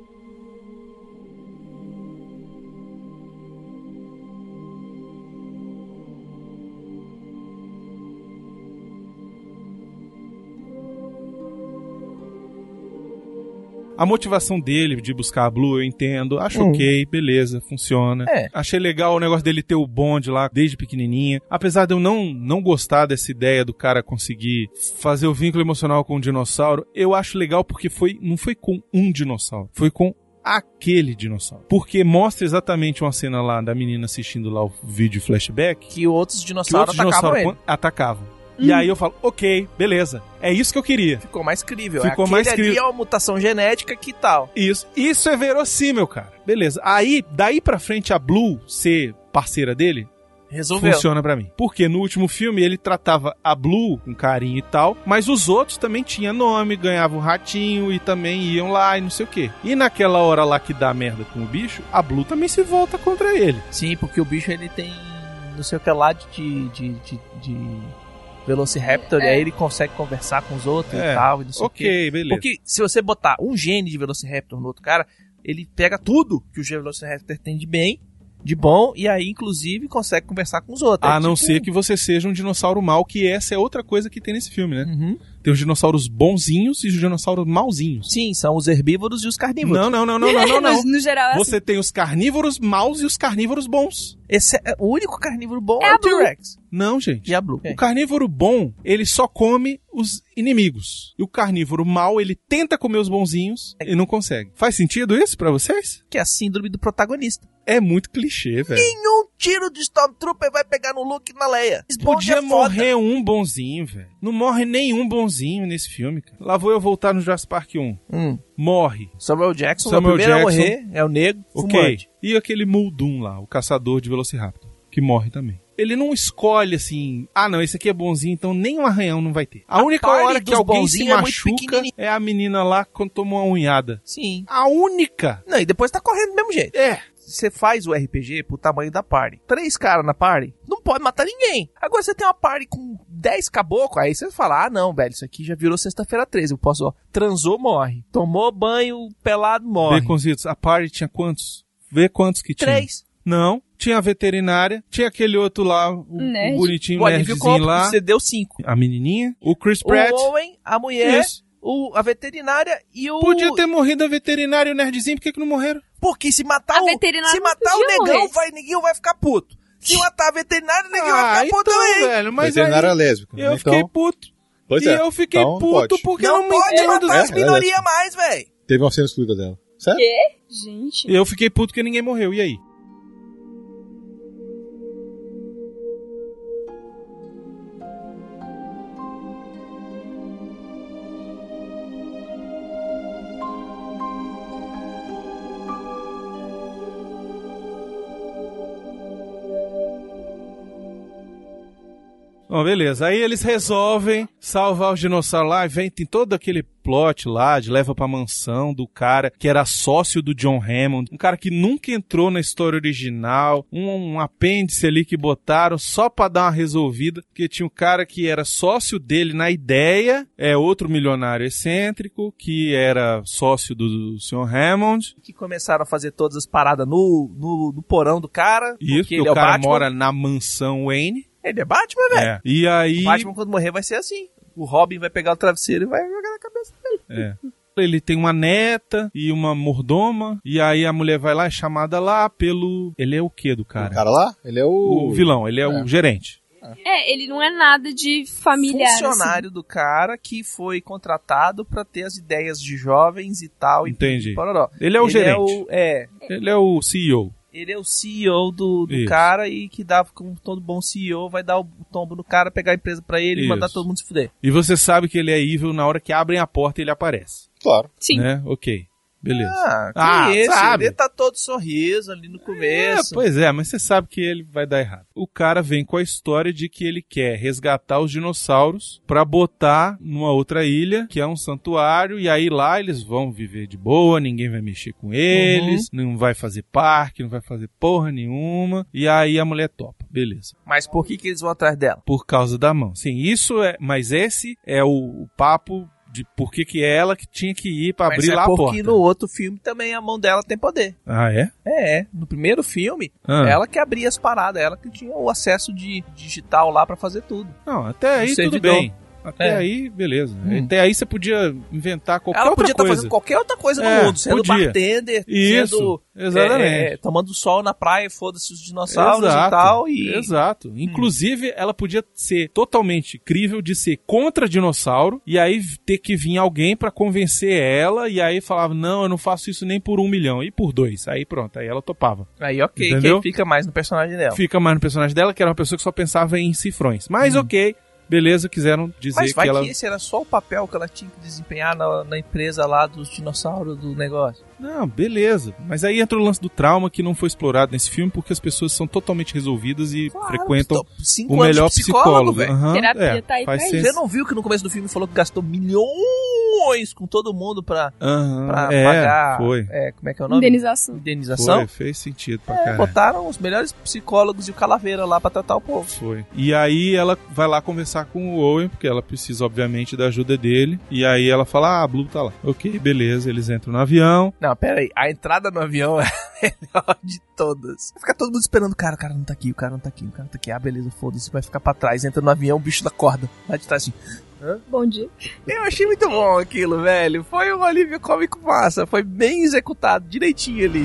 A motivação dele de buscar a Blue, eu entendo. Acho ok, beleza, funciona. Achei legal o negócio dele ter o bonde lá desde pequenininha. Apesar de eu não gostar dessa ideia do cara conseguir fazer o vínculo emocional com um dinossauro, eu acho legal porque não foi com um dinossauro, foi com aquele dinossauro. Porque mostra exatamente uma cena lá da menina assistindo lá o vídeo flashback. Que outros dinossauros atacavam. E aí eu falo, ok, beleza. É isso que eu queria. Ficou mais crível. Ficou mais crível. Ali é uma mutação genética, que tal? Isso é verossímil, cara. Beleza. Aí, daí pra frente, a Blue ser parceira dele, resolveu. Funciona pra mim. Porque no último filme ele tratava a Blue com carinho e tal, mas os outros também tinham nome, ganhavam um ratinho e também iam lá e não sei o quê. E naquela hora lá que dá merda com o bicho, a Blue também se volta contra ele. Sim, porque o bicho ele tem não sei o que lá de Velociraptor, e aí ele consegue conversar com os outros e tal, e não sei o quê. Beleza. Porque se você botar um gene de Velociraptor no outro cara, ele pega tudo que o Velociraptor tem de bom, e aí inclusive consegue conversar com os outros. A não ser que você seja um dinossauro mau, que essa é outra coisa que tem nesse filme, né? Tem os dinossauros bonzinhos e os dinossauros mauzinhos. Sim, são os herbívoros e os carnívoros. Não. No geral, é assim. Você tem os carnívoros maus e os carnívoros bons. Esse é o único carnívoro bom É é a o T-Rex. Não, gente. E a Blue. O carnívoro bom, ele só come os inimigos. E o carnívoro mau, ele tenta comer os bonzinhos e não consegue. Faz sentido isso pra vocês? Que é a síndrome do protagonista. É muito clichê, velho. Nenhum tiro de Stormtrooper vai pegar no Luke e na Leia. Podia É foda. morrer um bonzinho, velho. Não morre nenhum bonzinho nesse filme, cara. Lá vou eu voltar no Jurassic Park 1. Morre. Samuel Jackson, Samuel o primeiro Jackson. a morrer, é o negro, Ok. fumante. E aquele Muldoon lá, o caçador de Velociraptor, que morre também. Ele não escolhe assim, não, esse aqui é bonzinho, então nem um arranhão não vai ter. A única party hora que dos alguém se bonzinhos é muito machuca pequenininho. é a menina lá quando tomou uma unhada. Sim. A única! Não, e depois tá correndo do mesmo jeito. É. Você faz o RPG pro tamanho da party. 3 caras na party, não pode matar ninguém. Agora você tem uma party com 10 caboclos, aí você fala, não, velho, isso aqui já virou sexta-feira 13. Eu posso, transou, morre. Tomou banho, pelado, morre. Baconzitos, a party tinha quantos? Vê quantos que tinha. 3. Não, tinha a veterinária, tinha aquele outro lá, o Nerd. bonitinho O Alívio nerdzinho Cômico, lá. você deu 5. A menininha, o Chris Pratt. O Owen, a mulher, Isso. a veterinária e o... Podia ter morrido a veterinária e o nerdzinho, por que não morreram? Porque se matar A veterinária se não matar o podia negão, morrer. ninguém vai ficar puto. Se matar a veterinária, ninguém vai ficar puto também. velho, mas Veterinária aí lésbica. eu né? fiquei Então, puto. pois E é. eu fiquei Então, puto pode. porque Não não pode entendo. matar as É, minorias mais, velho. Teve uma cena excluída dela. Sério? Gente. Eu fiquei puto porque ninguém morreu, e aí? Bom, beleza. Aí eles resolvem salvar os dinossauros lá e vem, tem todo aquele plot lá de leva pra mansão do cara que era sócio do John Hammond, um cara que nunca entrou na história original, um apêndice ali que botaram só pra dar uma resolvida, porque tinha um cara que era sócio dele na ideia, outro milionário excêntrico, que era sócio do Sr. Hammond. Que começaram a fazer todas as paradas no porão do cara. Isso, porque ele o é cara Batman. mora na mansão Wayne. Ele é Batman, velho. É. E aí... O Batman, quando morrer, vai ser assim. O Robin vai pegar o travesseiro e vai jogar na cabeça dele. Ele tem uma neta e uma mordoma, e aí a mulher vai lá, é chamada lá pelo... Ele é o quê do cara? O cara lá, ele é o... O vilão, ele é o gerente. Ele não é nada de familiar. Funcionário do cara que foi contratado pra ter as ideias de jovens e tal. Entendi. E pororó. Ele é o gerente. Ele Ele é o CEO. é o CEO do Isso. cara e que dá, como todo bom CEO, vai dar o tombo no cara, pegar a empresa pra ele e Isso. mandar todo mundo se fuder. E você sabe que ele é evil na hora que abrem a porta e ele aparece. Claro. Sim. Né? Ok. Beleza. Que isso? sabe. Ele tá todo sorriso ali no começo. Pois é, mas você sabe que ele vai dar errado. O cara vem com a história de que ele quer resgatar os dinossauros pra botar numa outra ilha, que é um santuário, e aí lá eles vão viver de boa, ninguém vai mexer com eles, não vai fazer parque, não vai fazer porra nenhuma, e aí a mulher topa. Beleza. Mas por que eles vão atrás dela? Por causa da mão. Sim, isso é... Mas esse é o papo de por que é ela que tinha que ir pra abrir lá a porta. Porque no outro filme também a mão dela tem poder. Ah, é? No primeiro filme, Ah. ela que abria as paradas, ela que tinha o acesso de digital lá pra fazer tudo. Não, até aí tudo servidor. bem. Até aí, beleza. Até aí você podia inventar qualquer Ela outra podia estar coisa. fazendo qualquer outra coisa no mundo, sendo podia. bartender, Isso, sendo exatamente. tomando sol na praia, foda-se os dinossauros e tal. Exato. Inclusive, ela podia ser totalmente crível de ser contra dinossauro e aí ter que vir alguém pra convencer ela e aí falava, não, eu não faço isso nem por 1 milhão, e por 2. Aí pronto, aí ela topava. Aí ok, Entendeu? que fica mais no personagem dela. Fica mais no personagem dela, que era uma pessoa que só pensava em cifrões. Mas ok, beleza, quiseram dizer Mas vai que ela... que esse era só o papel que ela tinha que desempenhar na empresa lá dos dinossauros do negócio. Não, beleza. Mas aí entra o lance do trauma que não foi explorado nesse filme porque as pessoas são totalmente resolvidas e frequentam 5 o anos melhor de psicólogo, velho. Aham, Terapia tá aí faz pra senso. Você não viu que no começo do filme falou que gastou milhões com todo mundo pra Aham, pagar... foi. Como é que é o nome? Indenização. Indenização. Foi, fez sentido pra caralho. Botaram os melhores psicólogos e o Calaveira lá pra tratar o povo. Foi. E aí ela vai lá conversar com o Owen, porque ela precisa, obviamente, da ajuda dele. E aí ela fala, a Blue tá lá. Ok, beleza, eles entram no avião. Não, Não, pera aí. A entrada no avião é a melhor de todas. Fica todo mundo esperando. O cara não tá aqui, o cara não tá aqui, o cara não tá aqui. Ah, beleza, foda-se, vai ficar pra trás. Entra no avião, o bicho da corda. Lá de trás assim. Hã? Bom dia. Eu achei muito bom aquilo, velho. Foi um alívio cômico massa. Foi bem executado, direitinho ali.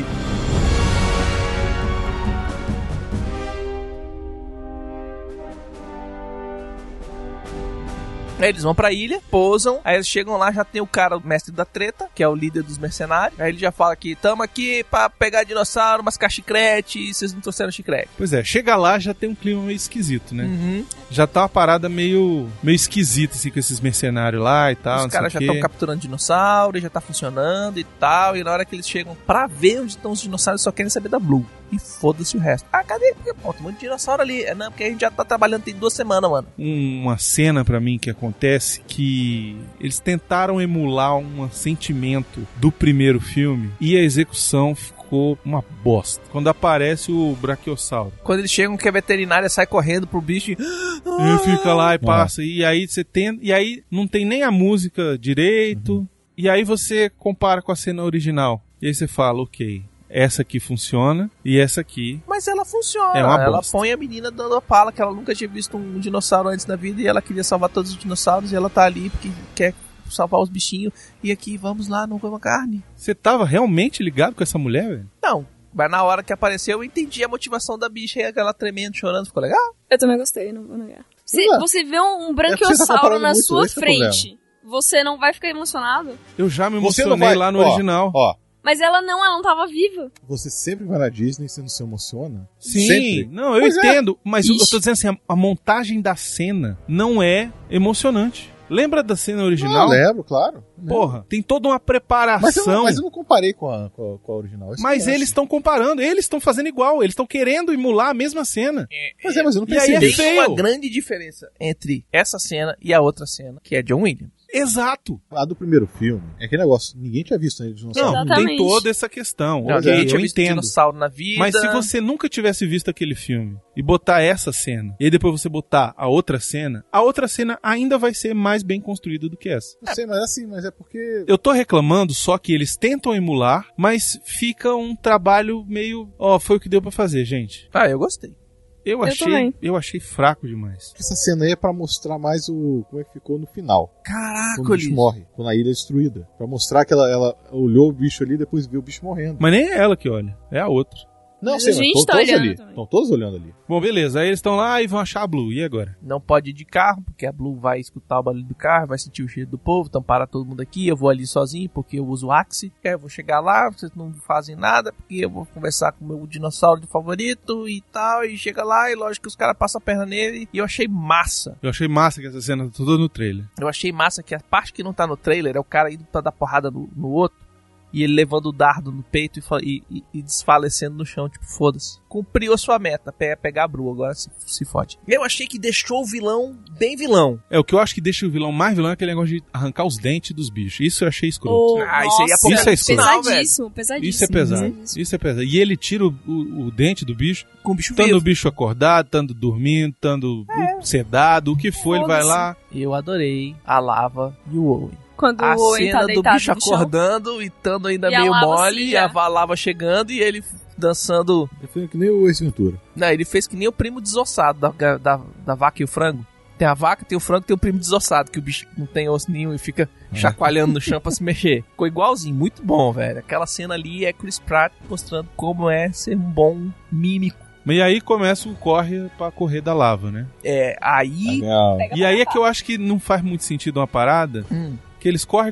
Aí eles vão pra ilha, pousam, aí eles chegam lá, já tem o cara, o mestre da treta, que é o líder dos mercenários. Aí ele já fala que tamo aqui pra pegar dinossauro, mascar chiclete, e vocês não trouxeram chiclete. Pois é, chega lá já tem um clima meio esquisito, né? Uhum. Já tá uma parada meio esquisita, assim, com esses mercenários lá e tal. Os caras já estão capturando dinossauro, já tá funcionando e tal, e na hora que eles chegam pra ver onde estão os dinossauros, só querem saber da Blue. E foda-se o resto. Ah, cadê? Pô, tem um monte de dinossauro ali. É, não, porque a gente já tá trabalhando tem 2 semanas, mano. Uma cena pra mim que acontece que eles tentaram emular um sentimento do primeiro filme e a execução ficou uma bosta. Quando aparece o Brachiosauro. Quando eles chegam que a veterinária sai correndo pro bicho e... Ele fica lá e passa. E aí você tem... E aí não tem nem a música direito. E aí você compara com a cena original. E aí você fala, ok... Essa aqui funciona e essa aqui... Mas ela funciona. É uma ela bosta. põe a menina dando a pala, que ela nunca tinha visto um dinossauro antes na vida e ela queria salvar todos os dinossauros e ela tá ali porque quer salvar os bichinhos. E aqui, vamos lá, não coma carne. Você tava realmente ligado com essa mulher, velho? Não, mas na hora que apareceu eu entendi a motivação da bicha e aquela tremendo, chorando, ficou legal. Eu também gostei, não vou negar. Se você vê um você tá branquiossauro comparando na muito, sua esse é o problema. frente, você não vai ficar emocionado? Eu já me Você não emocionei vai... lá no ó, original. Ó, Mas ela não tava viva. você sempre vai na Disney, você não se emociona? Sim, Sempre. não, eu Pois é. entendo, mas eu Ixi. tô dizendo assim, a montagem da cena não é emocionante. Lembra da cena original? Não, lembro, claro. Porra, tem toda uma preparação. Mas eu não comparei com a original. Isso Mas eu eles acho. estão comparando, eles estão fazendo igual, eles estão querendo emular a mesma cena. Mas eu não E aí pensei é nisso. feio. Tem uma grande diferença entre essa cena e a outra cena, que é John Williams. Exato. A do primeiro filme, é aquele negócio, ninguém tinha visto ainda dinossauro. Não, Exatamente. tem toda essa questão. Não, Ok, ninguém tinha eu visto entendo. dinossauro na vida. Mas se você nunca tivesse visto aquele filme e botar essa cena, e aí depois você botar a outra cena ainda vai ser mais bem construída do que essa. Não sei, mas assim, mas é porque... Eu tô reclamando só que eles tentam emular, mas fica um trabalho meio... Foi o que deu pra fazer, gente. Ah, eu gostei. Eu também. achei fraco demais. Essa cena aí é pra mostrar mais como é que ficou no final. Caraca, Quando o bicho morre, quando a ilha é destruída. Pra mostrar que ela olhou o bicho ali e depois viu o bicho morrendo. Mas nem é ela que olha, é a outra. Não, Mas sei, a mas gente estão tá todos olhando ali. também. Estão todos olhando ali. Bom, beleza, aí eles estão lá e vão achar a Blue, e agora? Não pode ir de carro, porque a Blue vai escutar o barulho do carro, vai sentir o cheiro do povo, então para todo mundo aqui, eu vou ali sozinho, porque eu uso o Axie, eu vou chegar lá, vocês não fazem nada, porque eu vou conversar com o meu dinossauro favorito e tal, e chega lá, e lógico que os caras passam a perna nele, e eu achei massa. Eu achei massa que essa cena tá toda no trailer. Eu achei massa que a parte que não tá no trailer é o cara indo pra dar porrada no outro, e ele levando o dardo no peito e desfalecendo no chão, tipo, foda-se. Cumpriu a sua meta, pegar a Blue, agora se fode. Eu achei que deixou o vilão bem vilão. O que eu acho que deixa o vilão mais vilão é aquele negócio de arrancar os dentes dos bichos. Isso eu achei escroto. Ah, isso aí é nossa, Isso é escroto. pesadíssimo, pesadíssimo. Isso é pesado. pesadíssimo. Isso é pesado. E ele tira o dente do bicho, Com o bicho estando vivo. o bicho acordado, estando dormindo, estando sedado, o que for, ele vai lá. Eu adorei a Lava e o Owen. Quando A o Owen tá cena do deitado bicho no chão. acordando e estando ainda E a meio lava mole, assim e já. a lava chegando e ele dançando. Ele fez que nem o Ace Ventura. Não, ele fez que nem o primo desossado da vaca e o frango. Tem a vaca, tem o frango, tem o primo desossado, que o bicho não tem osso nenhum e fica chacoalhando no chão pra se mexer. Ficou igualzinho, muito bom, velho. Aquela cena ali é Chris Pratt mostrando como é ser um bom mímico. E aí começa o corre pra correr da lava, né? Aí... E aí é que eu acho que não faz muito sentido uma parada... Que eles correm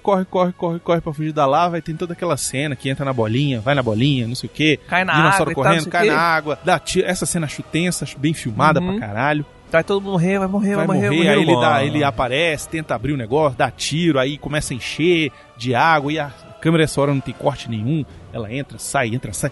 pra fugir da lava e tem toda aquela cena que entra na bolinha, vai na bolinha, não sei o que. Cai na dinossauro água e tal, correndo, não sei cai o quê. na água, dá tiro. Essa cena acho tensa, acho bem filmada pra caralho. Vai todo mundo morrer, vai morrer. Aí ele aparece, tenta abrir o negócio, dá tiro, aí começa a encher de água e a câmera essa hora não tem corte nenhum. Ela entra, sai.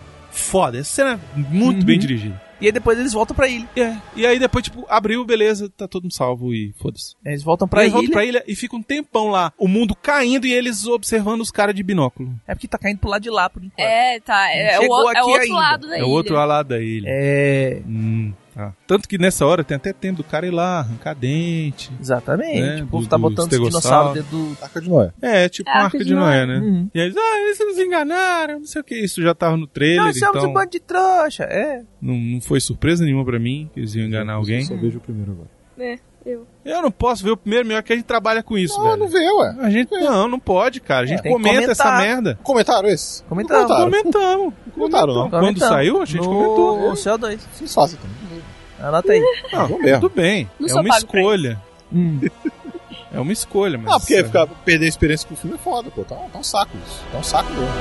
Foda, essa cena é muito bem dirigida. E aí depois eles voltam pra ilha. E aí depois, tipo, abriu, beleza, tá todo mundo salvo e foda-se. Eles voltam pra Eles ilha. voltam pra ilha e fica um tempão lá, o mundo caindo e eles observando os caras de binóculo. É porque tá caindo pro lado de lá, por enquanto. É, tá. É o Chegou outro aqui ainda. lado da ilha. É o outro lado da ilha. Tá. Tanto que nessa hora tem até tempo do cara ir lá, arrancar dente. Exatamente. Né? O povo tá botando esse dinossauro dentro do... Arca de Noé. É, tipo uma Arca de Noé, né? Uhum. E aí eles, eles nos enganaram, não sei o que. Isso já tava no trailer, Nós somos então... um bando de trouxa, Não foi surpresa nenhuma pra mim que eles iam enganar alguém. Eu só vejo o primeiro agora. Eu não posso ver o primeiro, melhor que a gente trabalha com isso, velho. Não vê, ué. A gente não pode, cara. A gente tem que comenta essa comentar. merda. Comentaram esse? Comentaram. Comentamos. Comentaram, não. Quando saiu, a gente comentou. No CO2. Vocês fazem também. Anota aí. Não, Bom mesmo. tudo bem. Não É sou uma pago pra escolha. É uma escolha, mas... Ah, porque perder a experiência com o filme é foda, pô. Tá um saco isso. Tá um saco mesmo.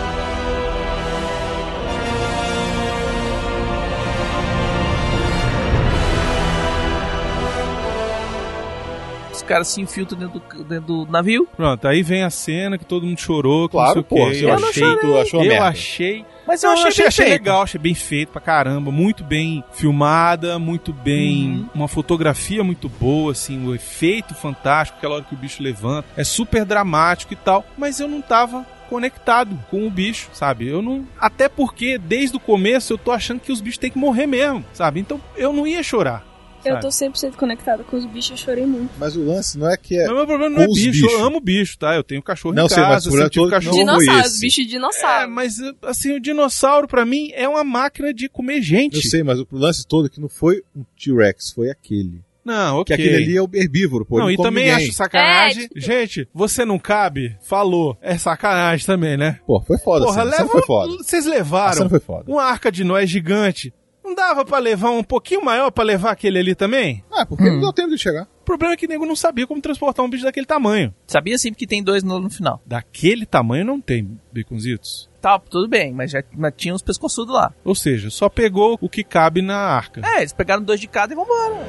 Os caras se infiltram dentro do navio. Pronto, aí vem a cena que todo mundo chorou, que Claro, não pô. sei o quê. Eu achei, tu achou uma Eu merda. achei... Mas eu Não, achei bem feito. legal, achei bem feito pra caramba, muito bem filmada, muito bem, uma fotografia muito boa, assim, o efeito fantástico, aquela hora que o bicho levanta, é super dramático e tal, mas eu não tava conectado com o bicho, sabe? Eu não... Até porque, desde o começo, eu tô achando que os bichos têm que morrer mesmo, sabe? Então, eu não ia chorar. Eu tô 100% conectada com os bichos, eu chorei muito. Mas o lance não é que é... Mas o meu problema não é com os bicho, bichos. eu amo bicho, tá? Eu tenho cachorro Não em sei, mas casa, por sempre tive todo- cachorro. não- Dinossauro, esse. bicho de dinossauro. É, mas assim, o dinossauro pra mim é uma máquina de comer gente. Eu sei, mas o lance todo é que não foi um T-Rex, foi aquele. Não, Que ok. aquele ali é o herbívoro, pô. Não, ele e come também ninguém. acho sacanagem. É, tipo- Gente, você não cabe? Falou. É sacanagem também, né? Pô, foi foda. Porra, a cena foi foda. Vocês A levaram cena foi foda. uma Arca de Noé gigante. Não dava pra levar um pouquinho maior pra levar aquele ali também? Ah, porque não deu tempo de chegar. O problema é que o nego não sabia como transportar um bicho daquele tamanho. Sabia sempre que tem 2 no final. Daquele tamanho não tem baconzitos. Tá, tudo bem, mas mas tinha uns pescoçudos lá. Ou seja, só pegou o que cabe na arca. É, eles pegaram 2 de cada e vambora.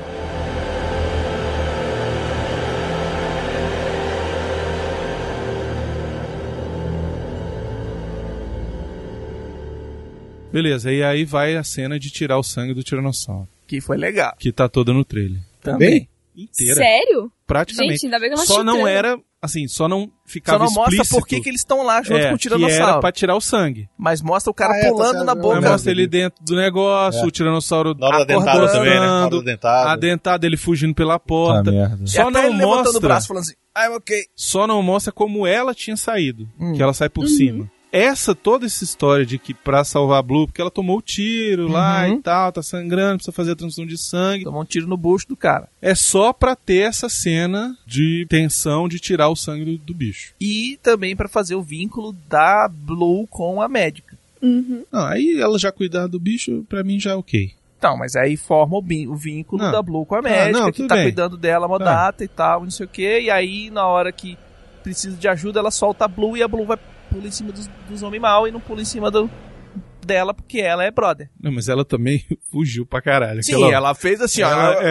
Beleza, e aí vai a cena de tirar o sangue do tiranossauro. Que foi legal. Que tá toda no trailer. Também. Inteira. Sério? Praticamente. Gente, ainda bem que eu não Só assisti o não trailer. era, assim, só não Só ficava não mostra explícito. por que eles estão lá junto com o que tiranossauro. era pra tirar o sangue. Mas mostra o cara Ah, tá pulando certo. na Aí boca. Aí mostra ele dentro do negócio, o tiranossauro Na hora da dentada acordando, também, né? Na hora da dentada. a dentada ele fugindo pela porta. merda. E Só até não ele levantando o mostra, braço falando assim, I'm okay. só não mostra como ela tinha saído, que ela sai por cima. Toda essa história de que pra salvar a Blue, porque ela tomou o tiro lá e tal, tá sangrando, precisa fazer a transfusão de sangue. Tomou um tiro no bucho do cara. É só pra ter essa cena de tensão de tirar o sangue do bicho. E também pra fazer o vínculo da Blue com a médica. Uhum. Não, aí ela já cuidar do bicho, pra mim já é ok. Então, mas aí forma o vínculo Não. da Blue com a médica, não, que tudo tá bem. cuidando dela uma data e tal, não sei o que. E aí, na hora que precisa de ajuda, ela solta a Blue e a Blue vai pula em cima dos homens mal e não pula em cima dela porque ela é brother. Não, mas ela também fugiu pra caralho. Sim, ela fez assim, ó.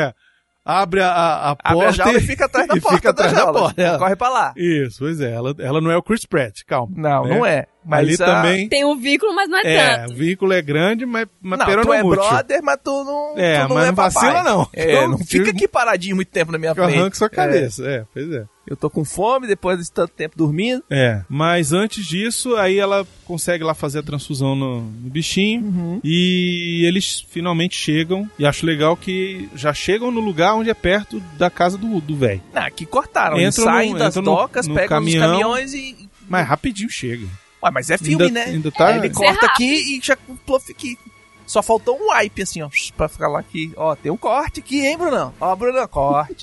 Abre a Abre porta a jaula e fica atrás da e porta. fica atrás da porta. Ela corre pra lá. Isso, pois é. Ela não é o Chris Pratt, calma. Não, né? não é. Mas Ali também... Tem um vínculo, mas não é tanto. O vínculo é grande, mas Não, pera tu no é mútil. brother, mas tu não. É, tu não mas é não papai. vacila, não. É, não Eu fica tiro- aqui paradinho muito tempo na minha Eu frente. arranco sua cabeça, pois é. Eu tô com fome depois de tanto tempo dormindo. Mas antes disso, aí ela consegue lá fazer a transfusão no bichinho e eles finalmente chegam, e acho legal que já chegam no lugar onde é perto da casa do velho. Ah, que cortaram. Eles Entram saem das entram docas, no pegam os caminhão. caminhões e... Mas rapidinho chega. Ué, mas é filme, Ainda- né? ainda tá- Ele corta aqui e já pluff aqui. Só faltou um wipe, assim, ó, pra ficar lá aqui. Ó, tem um corte aqui, hein, Brunão? Ó, Brunão, corte.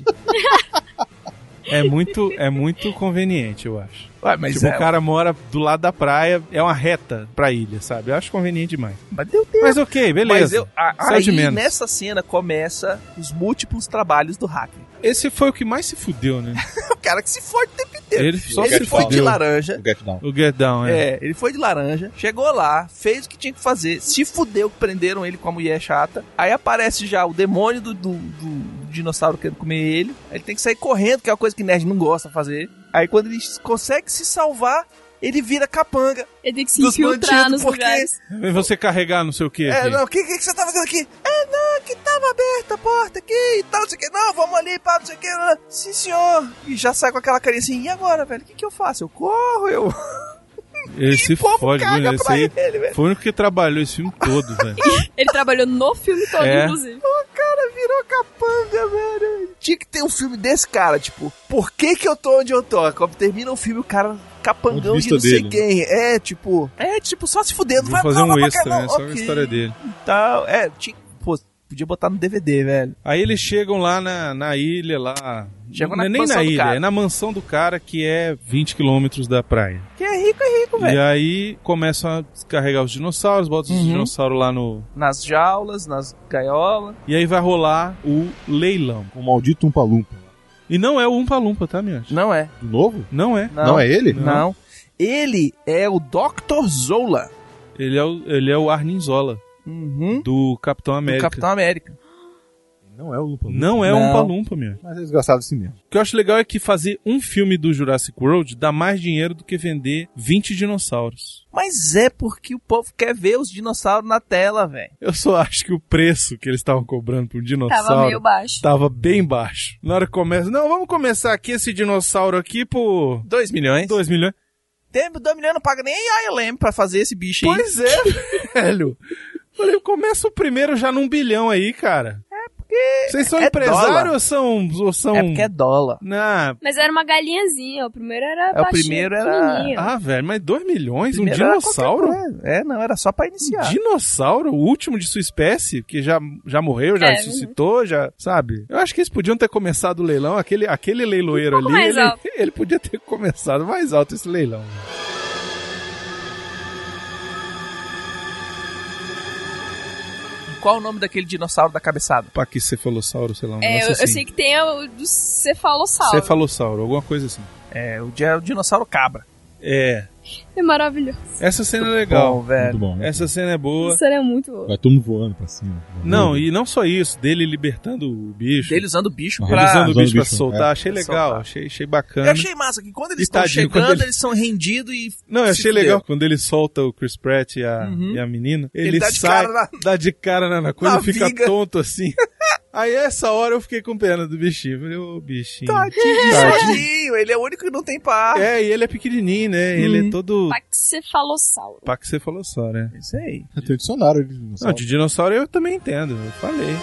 É muito conveniente, eu acho. Ué, mas Tipo, o cara mora do lado da praia, é uma reta pra ilha, sabe? Eu acho conveniente demais. Mas deu tempo. Mas ok, beleza. Só Aí, de menos. nessa cena, começa os múltiplos trabalhos do hacker. Esse foi o que mais se fudeu, né? O cara que se fode o tempo inteiro. Ele só Ele se foi de fudeu. laranja. O Get Down. O Get Down, Ele foi de laranja, chegou lá, fez o que tinha que fazer, se fudeu que prenderam ele com a mulher chata. Aí aparece já o demônio do dinossauro querendo comer ele. Aí ele tem que sair correndo, que é uma coisa que nerd não gosta de fazer. Aí quando ele consegue se salvar, ele vira capanga. Ele tem que se Dos infiltrar bandidos, nos porque- lugares. Vem você carregar não sei o que. Não, o que você tá fazendo aqui? Não, que tava aberta a porta aqui e tal, não sei o que. Não, vamos ali, pá, não sei o que. Sim, senhor. E já sai com aquela carinha assim, e agora, velho? O que eu faço? Eu corro, eu... Ele se o povo fode, caga Bruno. pra Esse aí ele, velho. foi o único que trabalhou esse filme todo, velho. Ele trabalhou no filme todo, É. inclusive. capanga, velho. Tinha que ter um filme desse, cara, tipo, por que eu tô onde eu tô? Quando termina o filme, o cara capangão de não sei quem. É, tipo, só se fudendo. Vou fazer um extra, né? Só a história dele. Então, podia botar no DVD, velho. Aí eles chegam lá na ilha, lá... Chegam não é nem na ilha, é na mansão do cara, que é 20 quilômetros da praia. Que é rico, velho. E aí começam a descarregar os dinossauros, botam os dinossauros lá no... nas jaulas, nas gaiolas. E aí vai rolar o leilão. O maldito Umpa Lumpa. E não é o Umpa Lumpa, tá, minha gente? Não é. De novo? Não é. Não é ele? Não. Ele é o Dr. Zola. Ele é o Arnim Zola. Do Capitão América. Não é o Lumpa Lumpa. Não é o Umpa Lumpa, meu. Mas é desgraçado assim mesmo. O que eu acho legal é que fazer um filme do Jurassic World dá mais dinheiro do que vender 20 dinossauros. Mas é porque o povo quer ver os dinossauros na tela, velho. Eu só acho que o preço que eles estavam cobrando por um dinossauro... Tava meio baixo. Tava bem baixo. Na hora que começa... Não, vamos começar aqui esse dinossauro aqui por... 2 milhões. 2 milhões. 2 milhões não paga nem a ILM pra fazer esse bicho aí. Pois é, velho. Falei, começa o primeiro já num bilhão aí, cara. É porque... Vocês são empresários ou são... É porque é dólar. Não. Mas era uma galinhazinha, o primeiro era baixinho, o primeiro era... Ah, velho, mas 2 milhões? Um dinossauro? Não, era só pra iniciar. Um dinossauro? O último de sua espécie? Que já morreu, já ressuscitou, já... Sabe? Eu acho que eles podiam ter começado o leilão, aquele leiloeiro ali, ele podia ter começado mais alto esse leilão. Qual o nome daquele dinossauro da cabeçada? Paquicefalossauro, sei lá. Eu sei que tem o do cefalossauro. Cefalossauro, alguma coisa assim. É, o dinossauro cabra. É maravilhoso. Essa cena é legal. Bom, velho. Muito bom. Essa cena é boa. Essa cena é muito boa. Vai todo mundo voando pra cima. Não, e não só isso, dele libertando o bicho. Dele usando o bicho pra... usando o bicho pra bicho, soltar. Achei legal, achei bacana. Eu achei massa, que quando eles estão chegando, eles são rendidos e... Não, eu achei legal quando ele solta o Chris Pratt e a menina. Ele sai, dá de cara na coisa e fica tonto assim. Aí essa hora eu fiquei com pena do bichinho. Falei, ô bichinho. Tadinho, ele é o único que não tem par. É, e ele é pequenininho, né? Ele é todo... Paquicefalossauro. Paquicefalossauro, né? Isso aí. Tem o dicionário de dinossauro. Não, de dinossauro eu também entendo, eu falei.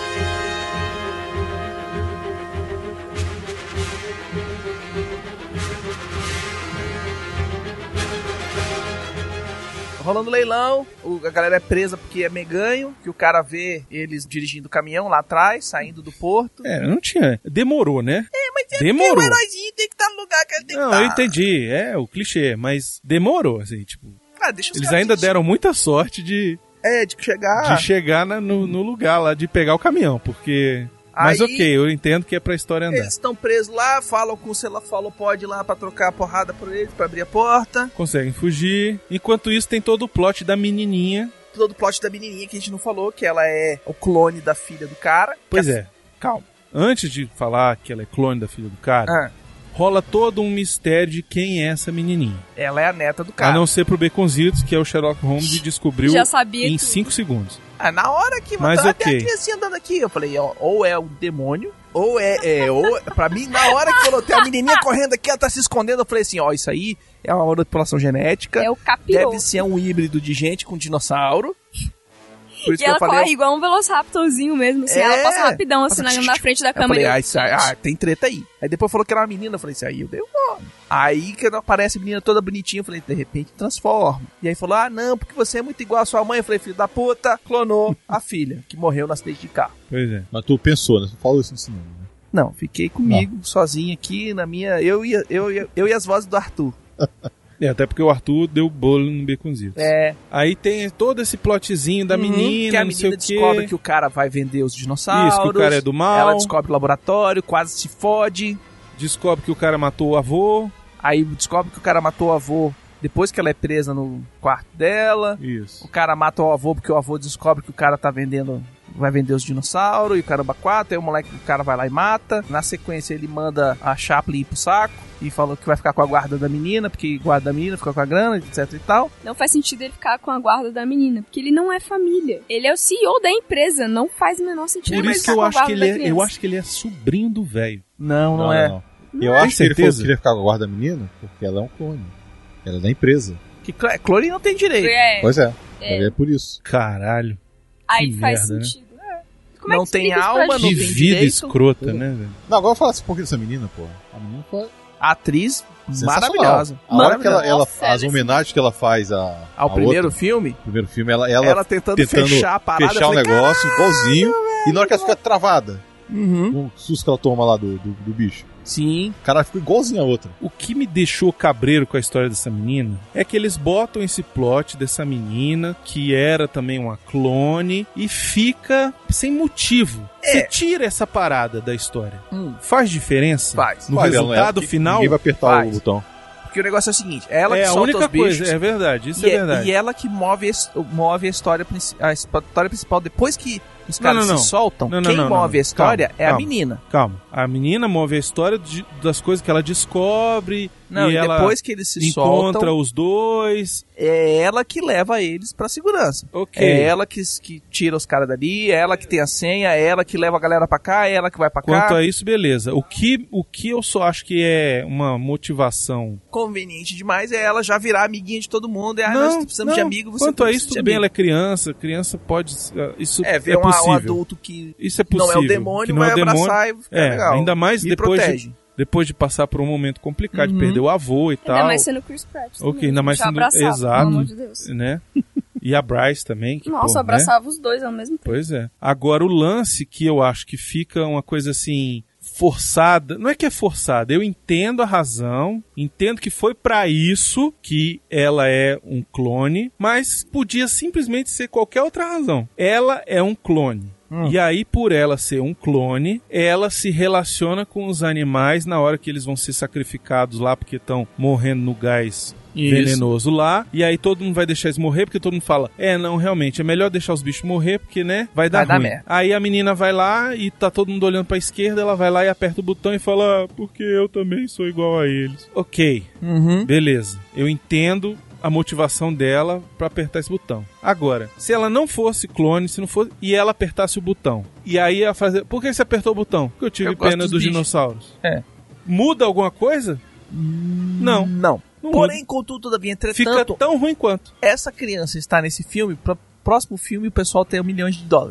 Rolando leilão, a galera é presa porque é meganho, que o cara vê eles dirigindo o caminhão lá atrás, saindo do porto. Não tinha. Demorou, né? Mas demorou. O heróizinho tem que estar no lugar que ele tem que estar. Não, eu entendi. É o clichê, mas demorou, assim, tipo... Deixa os eles ainda deram muita sorte de chegar no lugar lá, de pegar o caminhão, porque... Mas aí, ok, eu entendo que é pra história andar. Eles estão presos lá, falam com o cefalopode lá pra trocar a porrada por eles, pra abrir a porta. Conseguem fugir. Enquanto isso, tem todo o plot da menininha. Todo o plot da menininha que a gente não falou, que ela é o clone da filha do cara. Pois é, calma. Antes de falar que ela é clone da filha do cara, rola todo um mistério de quem é essa menininha. Ela é a neta do cara. A não ser pro Baconzitos, que é o Sherlock Holmes, e descobriu em 5 segundos. Na hora que mas a criancinha andando aqui, eu falei, ou é um demônio, ou pra mim, na hora que falou, tem a menininha correndo aqui, ela tá se escondendo, eu falei assim, isso aí é uma manipulação genética. É o capiroto. Deve ser um híbrido de gente com dinossauro. Por isso e que ela eu falei, corre igual um velociraptorzinho mesmo, assim, ela passa rapidão, assim, na frente da câmera. Eu falei, tem treta aí. Aí depois falou que era uma menina, eu falei, isso aí eu dei um nome. Aí que aparece a menina toda bonitinha, eu falei, de repente transforma. E aí falou, não, porque você é muito igual a sua mãe. Eu falei, filho da puta, clonou a filha, que morreu no acidente de carro. Pois é. Mas tu pensou, né? Tu falou isso no cinema, né? Não, fiquei comigo, sozinho aqui, na minha... Eu e as vozes do Arthur. Até porque o Arthur deu bolo no Baconzitos. Aí tem todo esse plotzinho da menina, que a menina descobre que o cara vai vender os dinossauros. Isso, que o cara é do mal. Ela descobre o laboratório, quase se fode. Descobre que o cara matou o avô. Aí descobre que o cara matou o avô depois que ela é presa no quarto dela. Isso. O cara mata o avô porque o avô descobre que o cara tá vendendo... Vai vender os dinossauros e o caramba 4. Aí o cara vai lá e mata. Na sequência ele manda a Chaplin ir pro saco e falou que vai ficar com a guarda da menina, porque guarda da menina fica com a grana, etc e tal. Não faz sentido ele ficar com a guarda da menina, porque ele não é família. Ele é o CEO da empresa, não faz o menor sentido. Por isso que eu acho que ele é sobrinho do velho. Não é. Eu acho que ele falou que queria ficar com a guarda da menina porque ela é um clone. Ela é da empresa. Que clone não tem direito. Pois é. É por isso. Caralho. Aí faz sentido. Como é não que tem explica isso alma, pra não Que tem gente? vida direito. escrota, né, velho? Não, agora fala assim um pouquinho dessa menina, pô. A menina foi Atriz sensacional. maravilhosa. A hora que ela, Nossa, as ela é homenagens que ela faz Ao primeiro outra, filme, primeiro filme, ela ela tentando fechar a parada. fechar eu o falei, negócio igualzinho. E na hora que ela fica travada, Uhum. com o susto que ela toma lá do bicho, Sim. o cara ficou igualzinho a outra. O que me deixou cabreiro com a história dessa menina é que eles botam esse plot dessa menina, que era também uma clone, e fica sem motivo. Você tira essa parada da história. Faz diferença? Faz. No Faz, ela- resultado ela- final? Ninguém vai apertar Faz. o botão. Porque o negócio é o seguinte, ela que É a solta única os bichos, coisa, é verdade, isso e, é verdade. e ela que move a história principal. Depois que os caras não. se soltam, Não, quem não, move não. a história Calma, é a calma. menina. Calma, a menina move a história das coisas que ela descobre, Não, e ela depois que eles se encontra soltam, os dois. é ela que leva eles pra segurança. Ok. É ela que tira os caras dali, é ela que tem a senha, é ela que leva a galera pra cá, é ela que vai pra Quanto cá. a isso, beleza. O que eu só acho que é uma motivação. Conveniente demais é ela já virar amiguinha de todo mundo. Nós precisamos de amigo, você Quanto a precisa isso, de tudo bem, ela amigo. é criança pode. Isso é ver um possível. adulto que Isso é não possível. é o demônio, que não vai é o demônio. abraçar e ficar legal. Ainda mais Me depois protege. depois de passar por um momento complicado, de Uhum. perder o avô e tal. Ainda mais sendo Chris Pratt. Ok, também, ainda mais já sendo. abraçava, Exato. pelo amor de Deus. Né? E a Bryce também. Que, Nossa, pô, né? abraçava os dois ao mesmo tempo. Pois é. Agora, o lance que eu acho que fica uma coisa assim, forçada. Não é que é forçada, eu entendo a razão, entendo que foi pra isso que ela é um clone, mas podia simplesmente ser qualquer outra razão. Ela é um clone. E aí, por ela ser um clone, ela se relaciona com os animais na hora que eles vão ser sacrificados lá, porque estão morrendo no gás venenoso lá. E aí todo mundo vai deixar eles morrer, porque todo mundo fala, não, realmente, é melhor deixar os bichos morrer, porque, né, vai dar ruim. merda. Aí a menina vai lá e tá todo mundo olhando pra esquerda, ela vai lá e aperta o botão e fala, porque eu também sou igual a eles. Ok, beleza. Eu entendo a motivação dela pra apertar esse botão. Agora, se ela não fosse clone, se não fosse, e ela apertasse o botão, e aí ela fazer, por que você apertou o botão? Porque eu tive Eu gosto pena dos dos bichos. dinossauros. É. Muda alguma coisa? Não. Não. Não Porém, contudo, todavia, Fica entretanto, tão ruim quanto. essa criança está nesse filme, pro próximo filme o pessoal tem $1 milhão.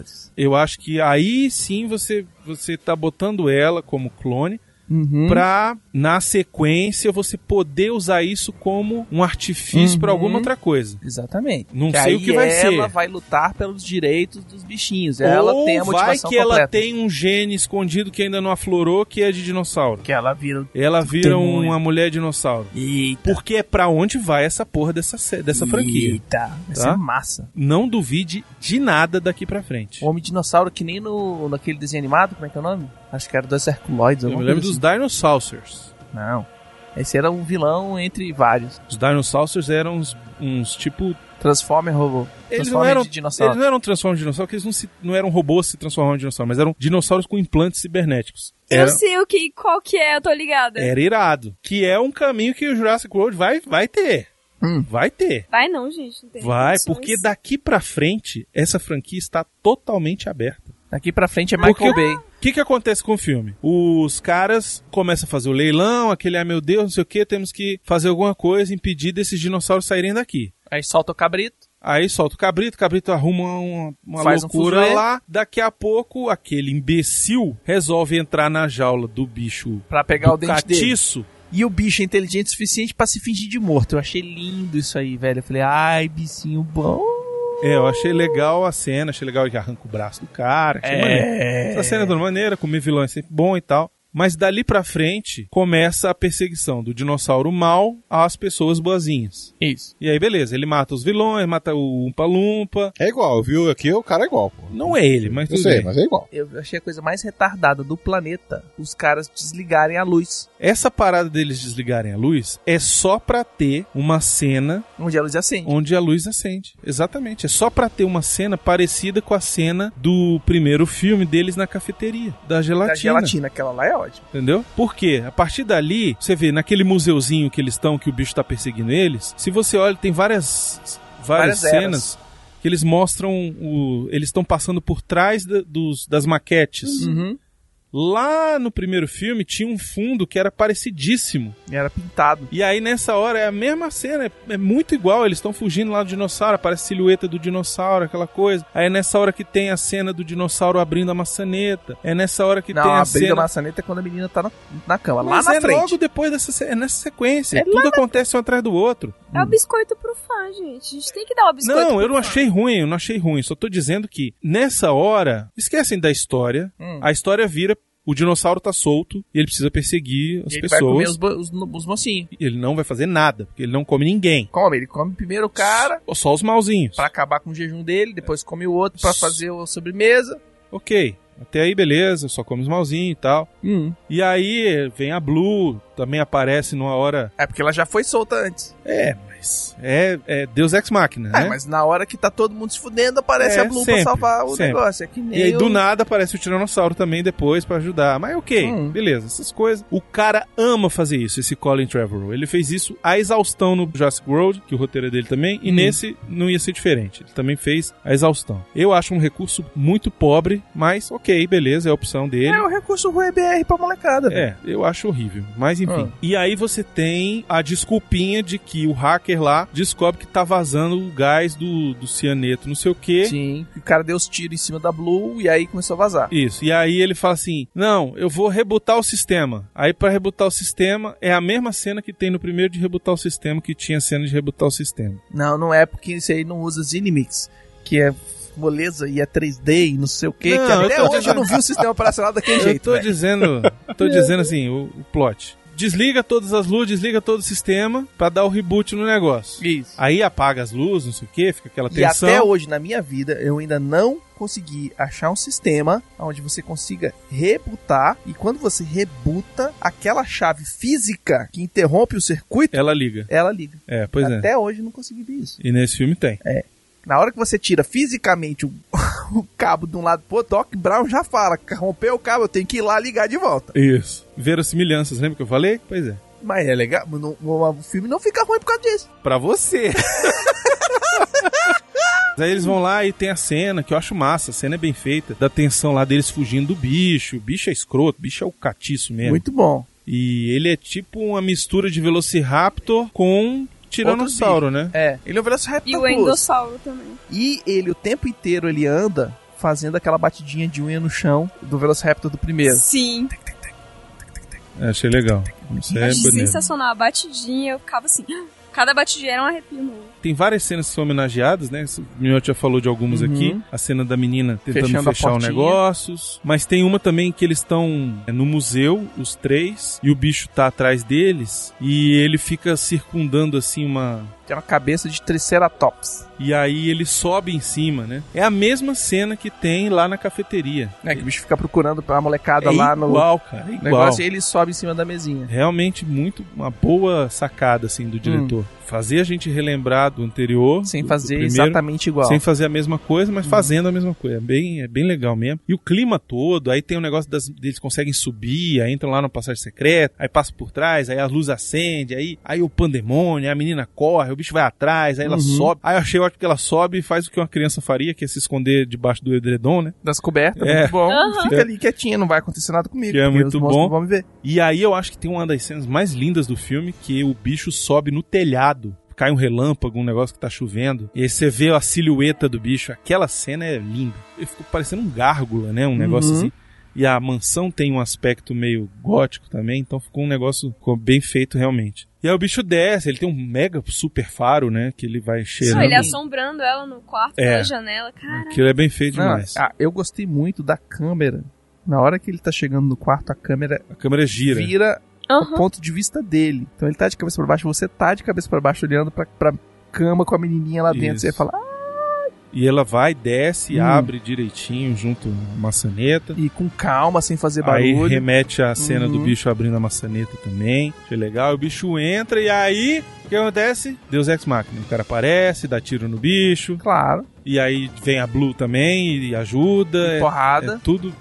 Eu acho que aí sim você tá botando ela como clone, pra, na sequência, você poder usar isso como um artifício pra alguma outra coisa. Exatamente. Não Que sei aí o que vai ser. ela vai lutar pelos direitos dos bichinhos. Ela Ou tem a vai motivação que ela completa. tem um gene escondido que ainda não aflorou, que é de dinossauro. Que ela vira... Ela vira demônio. uma mulher dinossauro. Eita. Porque é pra onde vai essa porra dessa franquia. Eita. Vai Tá? ser massa. Não duvide de nada daqui pra frente. O Homem Dinossauro que nem naquele desenho animado, como é que é o nome? Acho que era dos Herculoides. Eu me lembro dos Dinosaurs. Não. Esse era um vilão entre vários. Os Dinosaurs eram uns tipo... Transformer robô. Eles não Transformer eram, de dinossauro. eles não eram Transformers de dinossauro, porque eles não eram robôs se transformando em dinossauro, mas eram dinossauros com implantes cibernéticos. Eu sei qual que é, eu tô ligada. Era irado. Que é um caminho que o Jurassic World vai ter. Vai ter. Vai não, gente. Não tem Vai, condições. porque daqui pra frente, essa franquia está totalmente aberta. Daqui pra frente é Michael Bay. O que acontece com o filme? Os caras começam a fazer o leilão, aquele, meu Deus, não sei o que, temos que fazer alguma coisa, impedir desses dinossauros saírem daqui. Aí solta o cabrito. Aí solta o cabrito arruma uma Faz loucura fuzuê. lá. Daqui a pouco, aquele imbecil resolve entrar na jaula do bicho Pra pegar do o dente dele. catiço. E o bicho é inteligente o suficiente pra se fingir de morto. Eu achei lindo isso aí, velho. Eu falei, ai, bichinho bom. Eu achei legal a cena, achei legal que arranca o braço do cara. Achei maneiro. Essa cena de uma maneira, comer vilão é sempre bom e tal. Mas dali pra frente, começa a perseguição do dinossauro mal às pessoas boazinhas. Isso. E aí, beleza, ele mata os vilões, mata o Umpa-Lumpa. É igual, viu? Aqui o cara é igual, pô. Não é ele, mas Eu tudo sei, bem. mas é igual. Eu achei a coisa mais retardada do planeta os caras desligarem a luz. Essa parada deles desligarem a luz é só pra ter uma cena Onde a luz acende. onde a luz acende. Exatamente. É só pra ter uma cena parecida com a cena do primeiro filme deles na cafeteria, da gelatina. Da gelatina, aquela lá é ótima. Entendeu? Por quê? A partir dali, você vê naquele museuzinho que eles estão, que o bicho tá perseguindo eles, se você olha, tem várias cenas eras. que eles mostram eles estão passando por trás das maquetes. Lá no primeiro filme tinha um fundo que era parecidíssimo. E era pintado. E aí nessa hora é a mesma cena, é muito igual, eles estão fugindo lá do dinossauro, aparece a silhueta do dinossauro, aquela coisa. Aí é nessa hora que tem a cena do dinossauro abrindo a maçaneta. É nessa hora que tem a cena... Não, a maçaneta é quando a menina tá na cama, mas lá na frente. Logo depois nessa sequência. Tudo acontece um atrás do outro. É o biscoito pro fã, gente. A gente tem que dar o biscoito pro fã. Não, eu não achei ruim. Só tô dizendo que nessa hora, esquecem da história, a história vira... O dinossauro tá solto e ele precisa perseguir as pessoas. Ele vai comer os mocinhos. Ele não vai fazer nada, porque ele não come ninguém. Ele come primeiro o cara. Só os malzinhos. Pra acabar com o jejum dele, depois come o outro pra fazer a sobremesa. Ok, até aí beleza, só come os malzinhos e tal. E aí vem a Blue, também aparece numa hora... É porque ela já foi solta antes. Mas é Deus Ex Machina, né? Mas na hora que tá todo mundo se fudendo, aparece a Blue pra salvar o negócio. É que nem e aí do nada aparece o Tiranossauro também depois pra ajudar. Mas ok, beleza, essas coisas. O cara ama fazer isso, esse Colin Trevorrow. Ele fez isso à exaustão no Jurassic World, que o roteiro é dele também, e nesse não ia ser diferente. Ele também fez à exaustão. Eu acho um recurso muito pobre, mas ok, beleza, é a opção dele. É o recurso ruim BR pra molecada. Eu acho horrível, mas enfim. E aí você tem a desculpinha de que o hacker lá descobre que tá vazando o gás do cianeto, não sei o quê. Sim, o cara deu os tiros em cima da Blue e aí começou a vazar. Isso, e aí ele fala assim, não, eu vou rebootar o sistema. Aí pra rebootar o sistema, é a mesma cena que tem no primeiro de rebootar o sistema, que tinha cena de rebootar o sistema. Não é porque isso aí não usa Zinimix, que é moleza e é 3D e não sei o quê, que até hoje eu não vi o sistema operacional daquele jeito. Tô dizendo assim, o plot. Desliga todas as luzes, desliga todo o sistema pra dar o reboot no negócio. Isso. Aí apaga as luzes, não sei o que, fica aquela tensão. E até hoje, na minha vida, eu ainda não consegui achar um sistema onde você consiga rebootar, e quando você rebuta, aquela chave física que interrompe o circuito... Ela liga. Até hoje eu não consegui ver isso. E nesse filme tem. Na hora que você tira fisicamente o cabo de um lado pro outro, Doc Brown já fala, rompeu o cabo, eu tenho que ir lá ligar de volta. Isso. Verossimilhanças, lembra que eu falei? Pois é. Mas é legal, o filme não fica ruim por causa disso. Pra você. Aí eles vão lá e tem a cena, que eu acho massa, a cena é bem feita, da tensão lá deles fugindo do bicho. O bicho é escroto, o bicho é o catiço mesmo. Muito bom. E ele é tipo uma mistura de Velociraptor com... Tiranossauro, né? Ele é o Velociraptor. E o Endossauro também. E ele, o tempo inteiro, ele anda fazendo aquela batidinha de unha no chão do Velociraptor do primeiro. Sim. Achei legal. Achei sensacional. A batidinha, eu ficava assim... Cada batidinha era um arrepio novo. Tem várias cenas que são homenageadas, né? O Minhoto já falou de algumas aqui. A cena da menina tentando fechar os negócios. Mas tem uma também que eles estão no museu, os três, e o bicho tá atrás deles. E ele fica circundando assim uma... Tem uma cabeça de Triceratops. E aí ele sobe em cima, né? É a mesma cena que tem lá na cafeteria. Que o bicho fica procurando pra molecada lá no... Cara, é igual. Negócio, e ele sobe em cima da mesinha. Realmente uma boa sacada, assim, do diretor. Fazer a gente relembrar do anterior. Sem fazer exatamente igual. Sem fazer a mesma coisa, mas fazendo a mesma coisa. É bem legal mesmo. E o clima todo, aí tem um negócio deles conseguem subir, aí entram lá no passagem secreto, aí passa por trás, aí a luz acende, aí o pandemônio, aí a menina corre, o bicho vai atrás, aí ela sobe. Aí eu achei ótimo que ela sobe e faz o que uma criança faria, que é se esconder debaixo do edredom, né? Das cobertas, muito bom. Fica ali quietinha, não vai acontecer nada comigo. Que é muito bom. Vamos ver. E aí eu acho que tem uma das cenas mais lindas do filme, que o bicho sobe no telhado. Cai um relâmpago, um negócio que tá chovendo, e aí você vê a silhueta do bicho. Aquela cena é linda. Ele ficou parecendo um gárgula, né? Um negócio assim. E a mansão tem um aspecto meio gótico também, então ficou um negócio bem feito realmente. E aí o bicho desce, ele tem um mega super faro, né? Que ele vai cheirando. Ele assombrando ela no quarto pela janela, cara. Aquilo é bem feito demais. Eu gostei muito da câmera. Na hora que ele tá chegando no quarto, a câmera gira. Vira o ponto de vista dele. Então ele tá de cabeça pra baixo, você tá de cabeça pra baixo olhando pra cama com a menininha lá dentro. Você fala... E ela vai, desce, abre direitinho junto à maçaneta. E com calma, sem fazer barulho. Aí remete a cena do bicho abrindo a maçaneta também. Achei legal. O bicho entra e aí... O que acontece? Deus Ex Machina. O cara aparece, dá tiro no bicho. Claro. E aí vem a Blue também e ajuda. E porrada. É tudo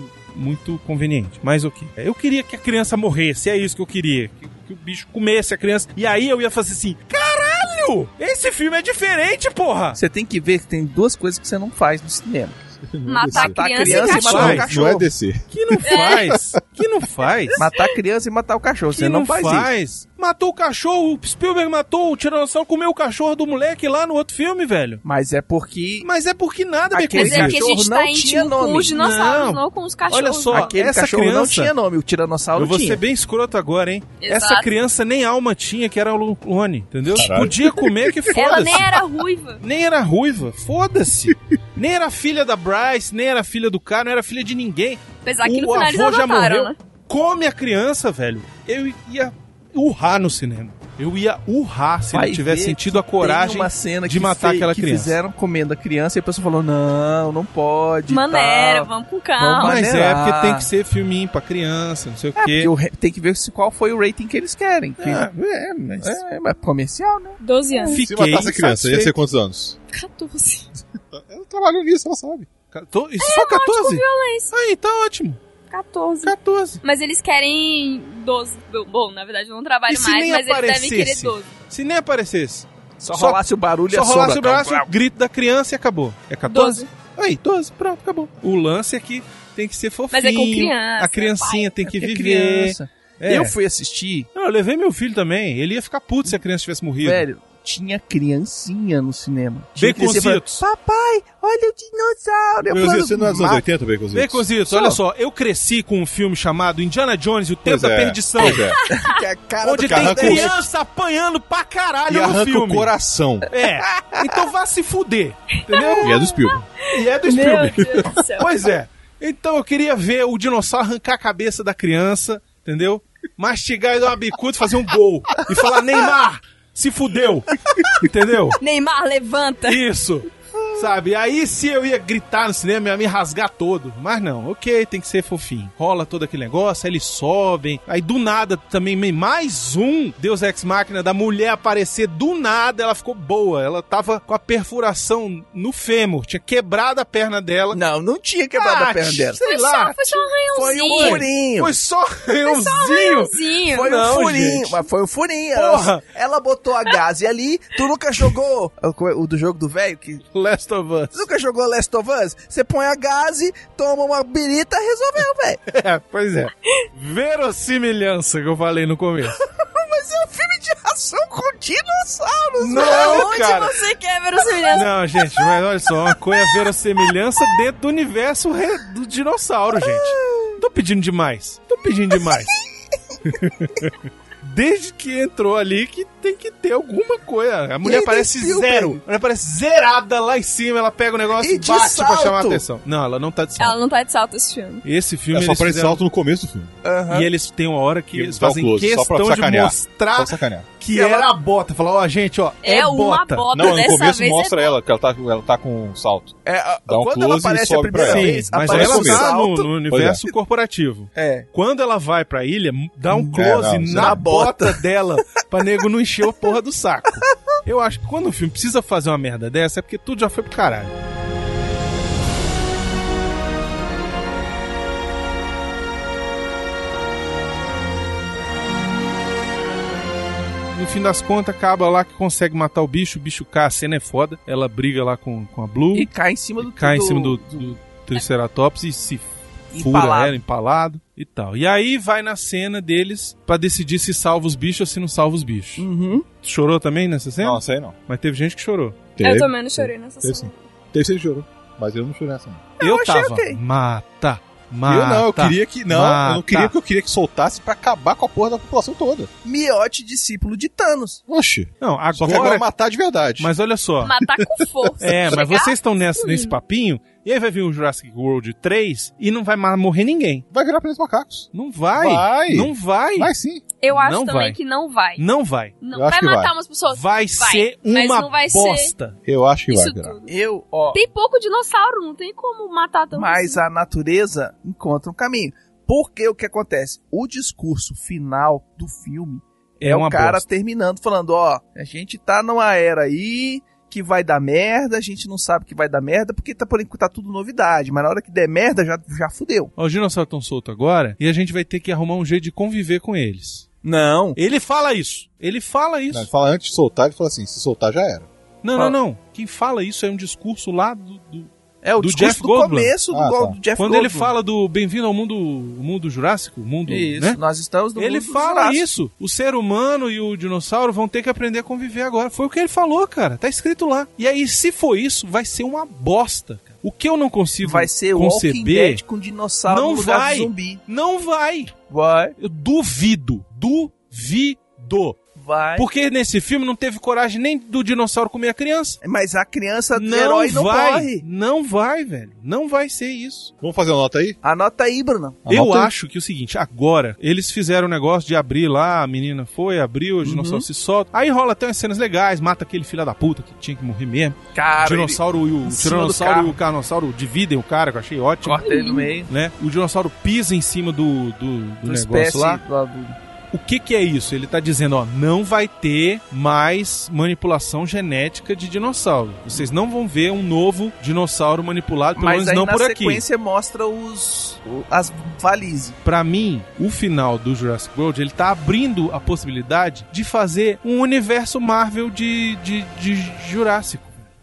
muito conveniente. Mas ok. Eu queria que a criança morresse. É isso que eu queria. Que o bicho comesse a criança. E aí eu ia fazer assim... Caralho! Esse filme é diferente, porra! Você tem que ver que tem duas coisas que você não faz no cinema. Matar Matar criança criança e e matar o cachorro. cachorro. Não é DC. Que não faz? Que não faz? Matar a criança e matar o cachorro. Que Você não faz isso. Matou o cachorro, o Spielberg matou o Tiranossauro, comeu o cachorro do moleque lá no outro filme, velho. Mas é porque Mas é porque nada, Aquele Mas é porque a cachorro gente não tá tinha íntimo com nome. os dinossauros, Não. não com os cachorros. Olha só, aquele essa cachorro não criança- tinha nome, o tiranossauro Eu vou tinha. ser bem escroto agora, hein? Exato. Essa criança nem alma tinha, que era o clone, entendeu? Caralho. Podia comer, que foda-se. Ela nem era ruiva. Nem era ruiva, foda-se. Nem era filha da Bryce, nem era filha do cara, não era filha de ninguém. Apesar que no O final eles avô já adotaram, morreu. né? Come a criança, velho. Eu ia urrar no cinema. Eu ia urrar se Vai ele tivesse ver sentido a Tem coragem uma cena de matar aquela que criança. fizeram comendo a criança e a pessoa falou, não pode. Maneira, tal. vamos com calma. Vamos Mas é maneirar. porque tem que ser filminho pra criança, não sei o É, quê. porque tem que ver qual foi o rating que eles querem. Mas Mas comercial, né? 12 anos. Se matasse a criança, ia ser quantos anos? 14. Ela trabalhou nisso, ela sabe. Isso só 14? Violência. Aí, tá ótimo. 14. 14. Mas eles querem 12. Bom, na verdade eu não trabalho E se mais, nem mas eles devem querer aparecesse? 12. Se nem aparecesse. Só rolasse o barulho e Só a rolasse o sombra. braço, o grito da criança e acabou. É 14? Aí, 12, pronto, acabou. O lance é que tem que ser fofinho. Mas é com criança, A criancinha tem que É viver. criança. É. Eu fui assistir, Não, eu levei meu filho também. Ele ia ficar puto se a criança tivesse morrido. velho, tinha criancinha no cinema. Tinha criancinha Baconzitos. falando, papai, olha o dinossauro. Eu Baconzitos, falando, você não é dos anos 80, Baconzitos? Baconzitos, olha só, eu cresci com um filme chamado Indiana Jones e o Tempo Pois da é, Perdição. pois é. que a cara Onde do tem arranca o- criança apanhando pra caralho E no arranca filme. o coração. É, então vá se fuder, entendeu? E é do Spielberg. E é do Meu Spielberg. Deus do céu. Pois é. Então eu queria ver o dinossauro arrancar a cabeça da criança, entendeu? Mastigar e dar uma bicuda, fazer um gol. E falar, Neymar, se fudeu. Entendeu? Neymar, levanta. Isso. Sabe? Aí se eu ia gritar no cinema, eu ia me rasgar todo. Mas não, ok, tem que ser fofinho. Rola todo aquele negócio, aí eles sobem. Aí do nada também mais um Deus Ex Machina da mulher aparecer do nada. Ela ficou boa. Ela tava com a perfuração no fêmur. Tinha quebrado a perna dela. Não tinha quebrado a perna dela. Sei lá. Foi só um Foi arranhãozinho. um furinho. Foi só um Arranhãozinho. Foi Não, um furinho, gente. mas foi um furinho. Porra. Ela botou a gase ali, tu nunca jogou o do jogo do velho, que Last of Us. tu nunca jogou Last of Us? Você põe a gase, toma uma birita, resolveu, velho. É, pois é. Verossimilhança que eu falei no começo. Mas é um filme de ação com dinossauros, Não, Onde cara. você quer ver o semelhança? Não, gente, mas olha só, uma coisa é verossimilhança dentro do universo do dinossauro, gente. Tô pedindo demais. Desde que entrou ali que tem que ter alguma coisa. A mulher E parece Spielberg? zero. A mulher parece zerada lá em cima. Ela pega o negócio E e de bate pra salto? chamar a atenção. Não, ela não tá de salto. Ela não tá de salto esse filme. Esse filme É só eles aparece fizeram... salto no começo do filme. E eles têm uma hora que E eles dá o fazem close, só pra questão de sacanear. mostrar Só sacanear. que era a bota. Falar, ó, gente, ó, é uma bota. bota. Não, no Dessa começo vez mostra é ela, que ela tá com salto. Dá um quando ela close e aparece a sobe pra primeira ela. vez, Sim, mas aparece ela o tá salto. no universo corporativo. É. Quando ela vai pra ilha, dá um close não, na na bota dela pra nego não encher a porra do saco. Eu acho que quando o filme precisa fazer uma merda dessa é porque tudo já foi pro caralho. No fim das contas, acaba lá que consegue matar o bicho cai, a cena é foda. Ela briga lá com a Blue, E cai em cima do... cai em cima do Triceratops e se Empalado. fura ela, empalado e tal. E aí vai na cena deles pra decidir se salva os bichos ou se não salva os bichos. Uhum. Chorou também nessa cena? Não, sei não. Mas teve gente que chorou. Eu também não chorei nessa Teve cena. sim. Teve sim que chorou. Mas eu não chorei nessa não. Eu achei tava. ok. Mata. Eu não, eu queria que... Não, eu não queria Mata. porque eu queria que soltasse pra acabar com a porra da população toda. Miote, discípulo de Thanos. Oxi. Não, Só que agora agora... matar de verdade. Mas olha só. Matar com força. É, mas Chegar- vocês estão nesse papinho, e aí vai vir o Jurassic World 3 e não vai morrer ninguém. Vai virar Planeta Macacos. Não vai. Vai. Não vai. Vai sim. Eu acho Não também vai. que não vai. Não vai. Não Eu acho vai que matar vai. umas pessoas. Vai ser mas uma não vai bosta. Eu acho que ser vai isso virar. tudo. Eu, ó... Tem pouco dinossauro, não tem como matar tanto. Mas a natureza encontra um caminho. Porque o que acontece? O discurso final do filme é uma o cara bosta. terminando, falando, ó, a gente tá numa era aí que vai dar merda, a gente não sabe que vai dar merda, porque tá por enquanto tá tudo novidade, mas na hora que der merda, já fudeu. Ó, os dinossauros estão soltos agora e a gente vai ter que arrumar um jeito de conviver com eles. Não. Ele fala isso. Ele fala isso. Não, ele fala antes de soltar, ele fala assim, se soltar já era. Não. Quem fala isso é um discurso lá É o do discurso Jeff do Goldblum. começo do Jeff Quando Goldblum. ele fala do bem-vindo ao mundo jurássico, Isso, né? nós estamos no Ele mundo fala jurássico. isso. O ser humano e o dinossauro vão ter que aprender a conviver agora. Foi o que ele falou, cara. Tá escrito lá. E aí, se for isso, vai ser uma bosta, cara. O que eu não consigo Vai ser o Walking conceber... Dead com dinossauro Não no lugar vai. do zumbi. Não vai. Vai. Eu duvido. Vai. Porque nesse filme não teve coragem nem do dinossauro comer a criança. Mas a criança do Não herói não vai. morre. Não vai, velho. Não vai ser isso. Vamos fazer uma nota aí? Anota aí, Bruno. Eu Anota aí. acho que é o seguinte, agora, eles fizeram o negócio de abrir lá, a menina foi, abriu, o dinossauro se solta. Aí rola até umas cenas legais, mata aquele filho da puta que tinha que morrer mesmo. Cara, O dinossauro e o em cima do tiranossauro carro. e o carnossauro dividem o cara, que eu achei ótimo. corta ele no meio. Né? O dinossauro pisa em cima do negócio lá. O que é isso? Ele tá dizendo, ó, não vai ter mais manipulação genética de dinossauro. Vocês não vão ver um novo dinossauro manipulado, pelo Mas menos aí não na por aqui. sequência mostra as valizes. Pra mim, o final do Jurassic World, ele tá abrindo a possibilidade de fazer um universo Marvel de Jurássico.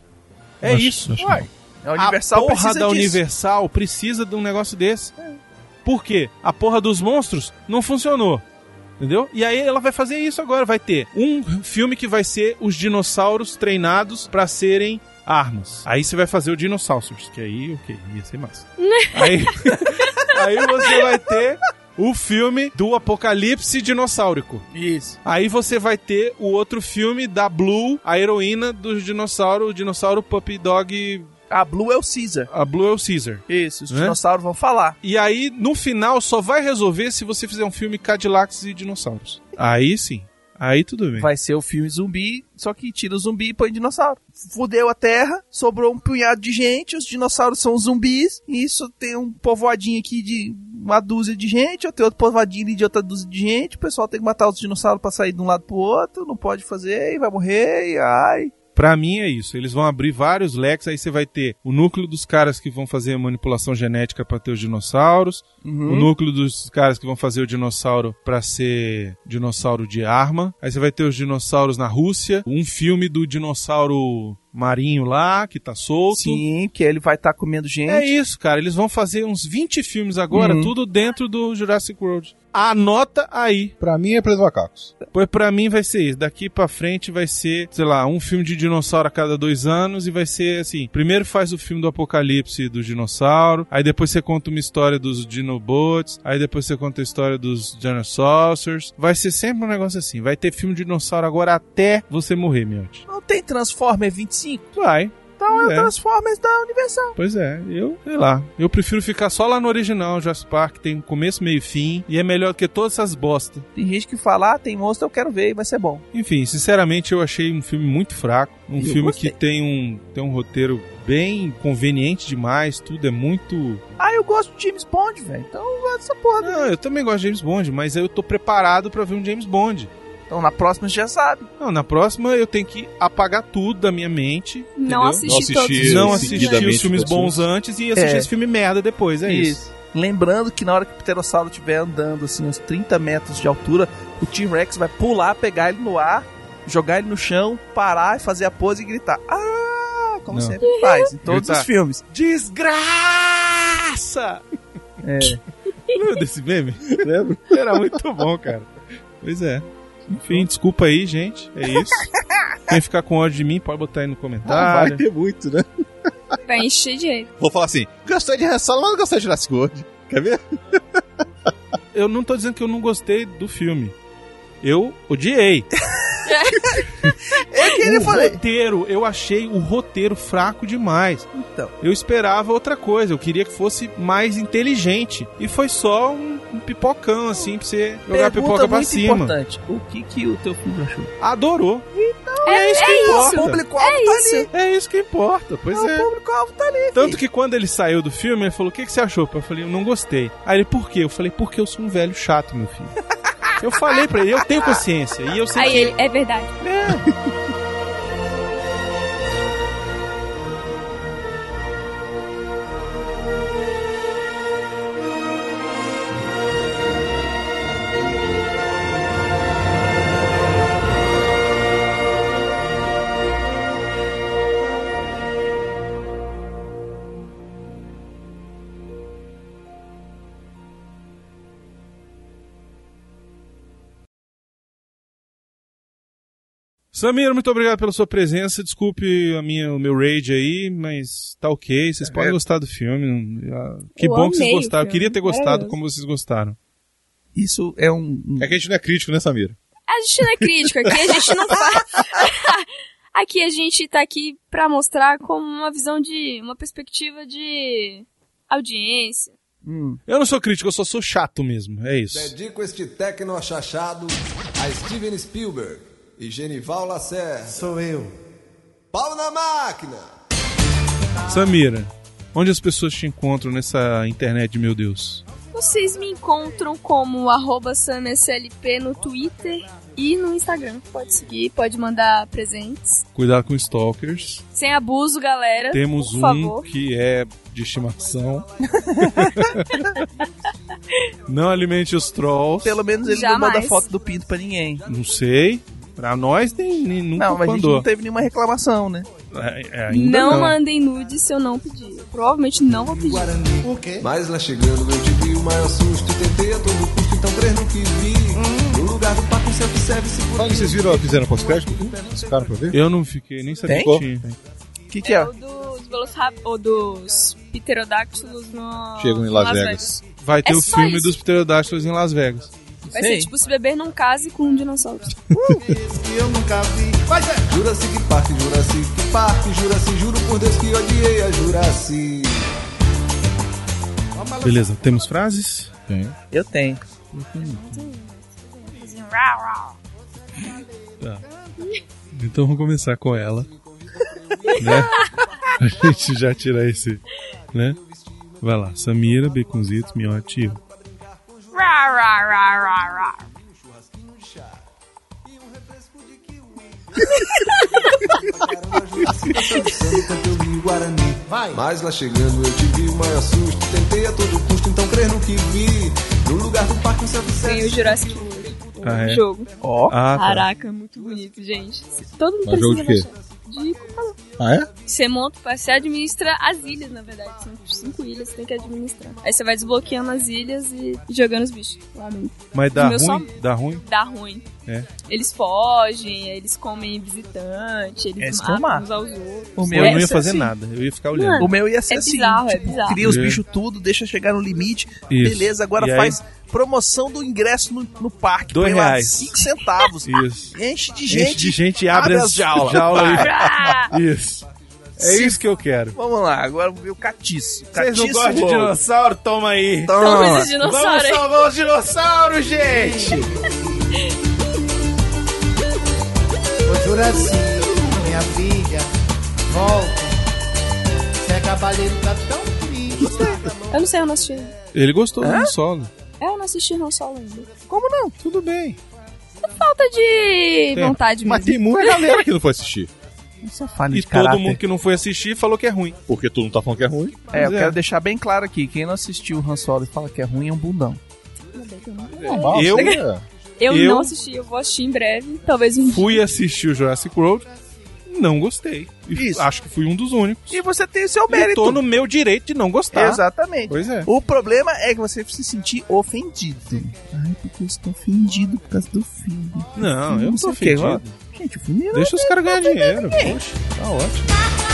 É isso. acho Uai, a Universal a porra precisa da disso. Universal precisa de um negócio desse. Por quê? A porra dos monstros não funcionou. Entendeu? E aí ela vai fazer isso agora. Vai ter um filme que vai ser os dinossauros treinados pra serem armas. Aí você vai fazer o Dinosaurs, que aí, ok, ia ser massa. aí você vai ter o filme do apocalipse dinossaurico. Isso. Aí você vai ter o outro filme da Blue, a heroína do dinossauro, o dinossauro Puppy Dog. A Blue é o Caesar. A Blue é o Caesar. Isso, os Né? dinossauros vão falar. E aí, no final, só vai resolver se você fizer um filme Cadillacs e dinossauros. Aí sim. Aí tudo bem. Vai ser o filme zumbi, só que tira o zumbi e põe dinossauro. Fudeu a Terra, sobrou um punhado de gente, os dinossauros são zumbis, e isso tem um povoadinho aqui de uma dúzia de gente, ou tem outro povoadinho ali de outra dúzia de gente, o pessoal tem que matar os dinossauros pra sair de um lado pro outro, não pode fazer, e vai morrer, e ai... Pra mim é isso. Eles vão abrir vários leques, aí você vai ter o núcleo dos caras que vão fazer a manipulação genética pra ter os dinossauros, o núcleo dos caras que vão fazer o dinossauro pra ser dinossauro de arma, aí você vai ter os dinossauros na Rússia, um filme do dinossauro marinho lá, que tá solto. Sim, que ele vai estar comendo gente. É isso, cara. Eles vão fazer uns 20 filmes agora, tudo dentro do Jurassic World. Anota aí. Pra mim é Preso Macacos. Pois pra mim vai ser isso. Daqui pra frente vai ser, sei lá, um filme de dinossauro a cada 2 anos e vai ser assim, primeiro faz o filme do apocalipse do dinossauro, aí depois você conta uma história dos Dinobots, aí depois você conta a história dos Dinosaurs. Vai ser sempre um negócio assim. Vai ter filme de dinossauro agora até você morrer, Miotti. Não tem Transformer 25? Vai. Então é o É. Transformers da Universal. Pois é, sei lá. Eu prefiro ficar só lá no original, Jurassic Park, tem começo, meio e fim, e é melhor que todas essas bosta. Tem gente que fala, tem monstro, eu quero ver, vai ser bom. Enfim, sinceramente eu achei um filme muito fraco, um Eu filme gostei. que tem um roteiro bem conveniente demais, tudo é muito... Ah, eu gosto de James Bond, velho. Então eu gosto dessa porra. Não, eu também gosto de James Bond, mas eu tô preparado pra ver um James Bond. Então na próxima você já sabe. Não, na próxima eu tenho que apagar tudo da minha mente, Não entendeu? assisti todos os Não filmes, assistir seguidamente os filmes todos. bons antes e assistir É. esse filme merda depois, é isso. Lembrando que na hora que o pterossauro estiver andando assim uns 30 metros de altura, o T-Rex vai pular, pegar ele no ar, jogar ele no chão, parar e fazer a pose e gritar. Ah! Como Não. sempre faz em todos Gritar. os filmes. Desgraça! É. Lembra desse meme? Lembro. Era muito bom, cara. Pois é. Enfim, desculpa aí, gente. É isso. Quem ficar com ódio de mim, pode botar aí no Vai comentário. ter muito, né? Vai encher de jeito. Vou falar assim, gostei de Han Solo, mas não gostei de Jurassic World. Quer ver? Eu não tô dizendo que eu não gostei do filme. Eu odiei. É que ele falei. Eu achei o roteiro fraco demais. Então, Eu esperava outra coisa, eu queria que fosse mais inteligente. E foi só um pipocão, assim, pra você jogar a pergunta pipoca pra muito cima. importante. O que o teu filho achou? Adorou. É isso que O importa. público-alvo tá ali. É isso que importa, pois é. O público-alvo tá ali. Tanto filho. que quando ele saiu do filme, ele falou, o que você achou? Eu falei, eu não gostei. Aí ele, por quê? Eu falei, porque eu sou um velho chato, meu filho. Eu falei pra ele, eu tenho consciência. E eu sei Aí que... ele, é verdade. Samir, muito obrigado pela sua presença. Desculpe o meu rage aí, mas tá ok. Vocês podem gostar do filme. Que bom que vocês gostaram. Eu queria ter gostado como vocês gostaram. Isso é um... É que a gente não é crítico, né, Samir? A gente não é crítico. Aqui a gente não faz... Aqui a gente tá aqui pra mostrar como uma visão uma perspectiva de audiência. Eu não sou crítico, eu só sou chato mesmo. É isso. Dedico este tecno achachado a Steven Spielberg e Genival Lacerda. Sou eu. Pau na máquina! Samira, onde as pessoas te encontram nessa internet, meu Deus? Vocês me encontram como @SamSLP no Twitter e no Instagram. Pode seguir, pode mandar presentes. Cuidado com stalkers. Sem abuso, galera. Temos por favor. Que é de estimação. Não alimente os trolls. Pelo menos ele Jamais. não manda foto do pinto pra ninguém. Não sei. Pra nós nunca não, mas mandou. a gente não teve nenhuma reclamação, né? Ainda não mandem nudes se eu não pedir. Eu provavelmente não vou pedir. Por quê? Mas lá chegando eu tive o maior susto. Tentei a todo custo, então crer no que vi. No lugar do papo self-service. Quando vocês fizeram pós-crédito? Vocês ficaram pra ver? Eu não fiquei, nem sabia Tem? que tinha. O que é? O dos Velociraptor, dos pterodáctilos no... Chegam em Las Vegas. Vai ter É o só filme isso. dos pterodáctilos em Las Vegas. Vai ser tipo se beber num case com um dinossauro. Esse que eu nunca vi. Mas é. Jurassic Park, juro por Deus que odiei a Jurassic. Beleza, temos frases? Tem. Eu tenho. Tá. Então vamos começar com ela. Né? A gente já tira esse, né? Vai lá, Samira, Baconzitos, Miotti e eu. Vai. Mas lá chegando eu tive o maior susto. Tentei a todo custo, então crer no que vi. No lugar do parque um self-service. Ganhei o Jurassic World. Ah, é? Jogo. Ó. Ah, tá. Caraca, muito bonito, gente. Todo mundo Mas jogo de precisa quê? baixar. De computador. Ah, é? Você administra as ilhas, na verdade. São 5 ilhas, você tem que administrar. Aí você vai desbloqueando as ilhas e jogando os bichos lá dentro. Mas dá Meu ruim? Dá ruim? Dá ruim. É. Eles fogem, eles comem visitante, eles Esse que eu matam mato. uns aos outros. O Eu meu não ia ia ser fazer assim. nada, eu ia ficar olhando. Mano, O meu ia ser é assim, bizarro, tipo, é bizarro. cria os É. bichos tudo, deixa chegar no limite, Isso. beleza, agora E aí? faz promoção do ingresso no parque, R$2. põe lá 5 centavos, Isso. enche de gente, Enche de gente e abre as jaulas. Ah, aí. Isso. É isso que eu quero. Vamos lá, agora vamos ver o catiço. Vocês não Catiço gostam de World. dinossauro? Toma aí. Toma Toma. esse dinossauro Vamos aí. salvar os dinossauros, gente! Ô Juraci, minha filha, volta. Você Cavaleiro tá tão triste. Eu não sei, eu não assisti. Ele gostou do solo. Eu não assisti não solo ainda. Como não? Tudo bem. Falta de vontade Mas mesmo. tem muita galera que não foi assistir. Essa falha E de caráter. todo mundo que não foi assistir falou que é ruim. Porque todo mundo tá falando que é ruim. Eu Pois é. quero deixar bem claro aqui, quem não assistiu o Han Solo e fala que é ruim é um bundão. Normal, Eu- assim, é. Eu Eu- não assisti, eu vou assistir em breve. Talvez um dia. Fui assistir o Jurassic World, não gostei. E Isso. acho que fui um dos únicos. E você tem o seu E mérito. tô no meu direito de não gostar. Exatamente. Pois é. O problema é que você se sentir ofendido. Ai, porque eu estou ofendido por causa do filme. Não, eu não tô sei o quê, ó. ofendido. Gente, o filme não Deixa os caras ganhar dinheiro. Poxa, tá ótimo.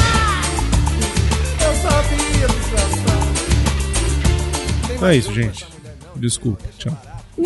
Eu sabia do coração. Então é isso, gente. Desculpa. Tchau. Não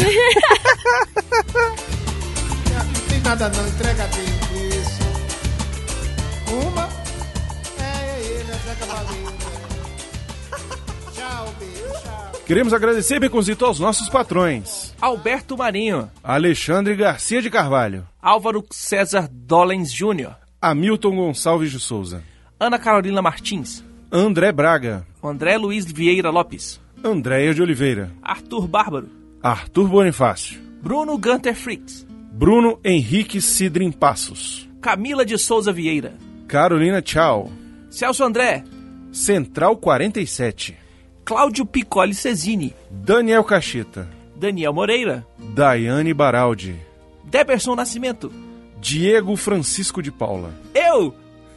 tem nada não, entrega dele. Isso. Uma. Ele, é Zé Cavaleiro. Tchau, beijo, tchau. Queremos agradecer, Beconzito, aos nossos patrões. Alberto Marinho, Alexandre Garcia de Carvalho. Álvaro César Dollens Jr., Hamilton Gonçalves de Souza. Ana Carolina Martins, André Braga. André Luiz Vieira Lopes, Andréia de Oliveira. Arthur Bárbaro, Arthur Bonifácio. Bruno Gunter Fricks, Bruno Henrique Cidrim Passos. Camila de Souza Vieira, Carolina Tchau. Celso André, Central 47. Cláudio Piccoli Cesini, Daniel Cacheta. Daniel Moreira, Daiane Baraldi. Deberson Nascimento, Diego Francisco de Paula. eu,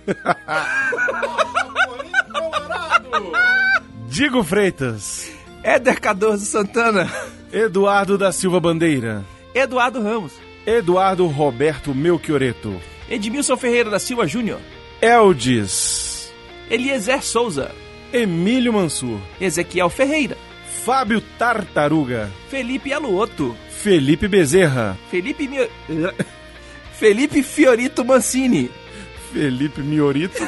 Diego Freitas. Éder Cardoso Santana, Eduardo da Silva Bandeira. Eduardo Ramos, Eduardo Roberto Melchioreto. Edmilson Ferreira da Silva Júnior. Eldes. Eliezer Souza. Emílio Mansur. Ezequiel Ferreira. Fábio Tartaruga. Felipe Aluoto. Felipe Bezerra. Felipe Fiorito Mancini. Felipe Miorito.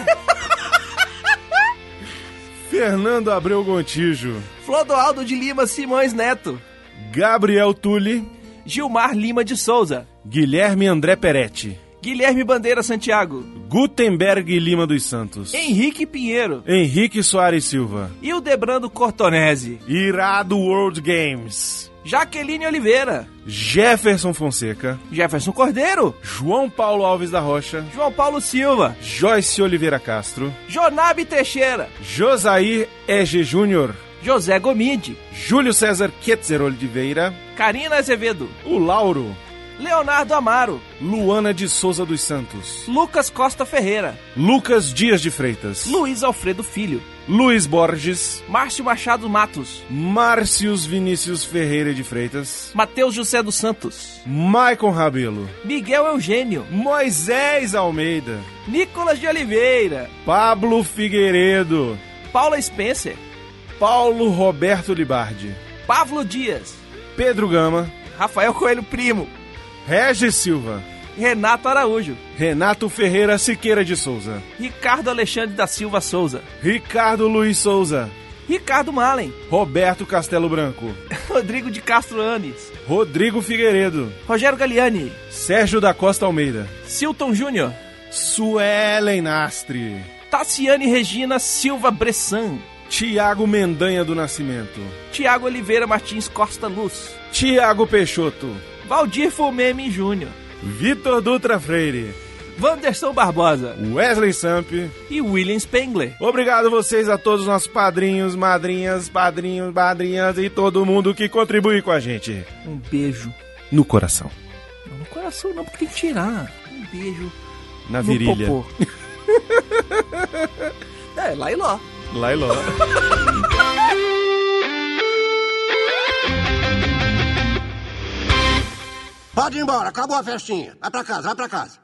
Fernando Abreu Gontijo. Flodoaldo de Lima Simões Neto. Gabriel Tulli. Gilmar Lima de Souza. Guilherme André Peretti. Guilherme Bandeira Santiago. Gutenberg Lima dos Santos. Henrique Pinheiro. Henrique Soares Silva. Hildebrando Cortonese. Irado World Games. Jaqueline Oliveira. Jefferson Fonseca. Jefferson Cordeiro. João Paulo Alves da Rocha. João Paulo Silva. Joyce Oliveira Castro. Jonabe Teixeira. Josair Ege Júnior. José Gomide. Júlio César Quetzer Oliveira. Karina Azevedo. O Lauro. Leonardo Amaro. Luana de Souza dos Santos. Lucas Costa Ferreira. Lucas Dias de Freitas. Luiz Alfredo Filho. Luiz Borges. Márcio Machado Matos. Márcios Vinícius Ferreira de Freitas. Matheus José dos Santos. Maicon Rabelo. Miguel Eugênio. Moisés Almeida. Nicolas de Oliveira. Pablo Figueiredo. Paula Spencer. Paulo Roberto Libardi. Pavlo Dias. Pedro Gama. Rafael Coelho Primo. Regis Silva. Renato Araújo. Renato Ferreira Siqueira de Souza. Ricardo Alexandre da Silva Souza. Ricardo Luiz Souza. Ricardo Malen. Roberto Castelo Branco. Rodrigo de Castro Anes. Rodrigo Figueiredo. Rogério Galiani. Sérgio da Costa Almeida. Silton Júnior. Suelen Nastre. Tassiane Regina Silva Bressan. Tiago Mendanha do Nascimento. Tiago Oliveira Martins Costa Luz. Tiago Peixoto. Valdir Fumemi Júnior. Vitor Dutra Freire. Wanderson Barbosa. Wesley Samp. E William Spengler. Obrigado vocês a todos os nossos padrinhos, madrinhas, madrinhas e todo mundo que contribui com a gente. Um beijo. No coração. Não, no coração não, porque tem que tirar. Um beijo. Na virilha. Popô. Lá e lá. Lá e lá. Pode ir embora, acabou a festinha. Vai pra casa, vai pra casa.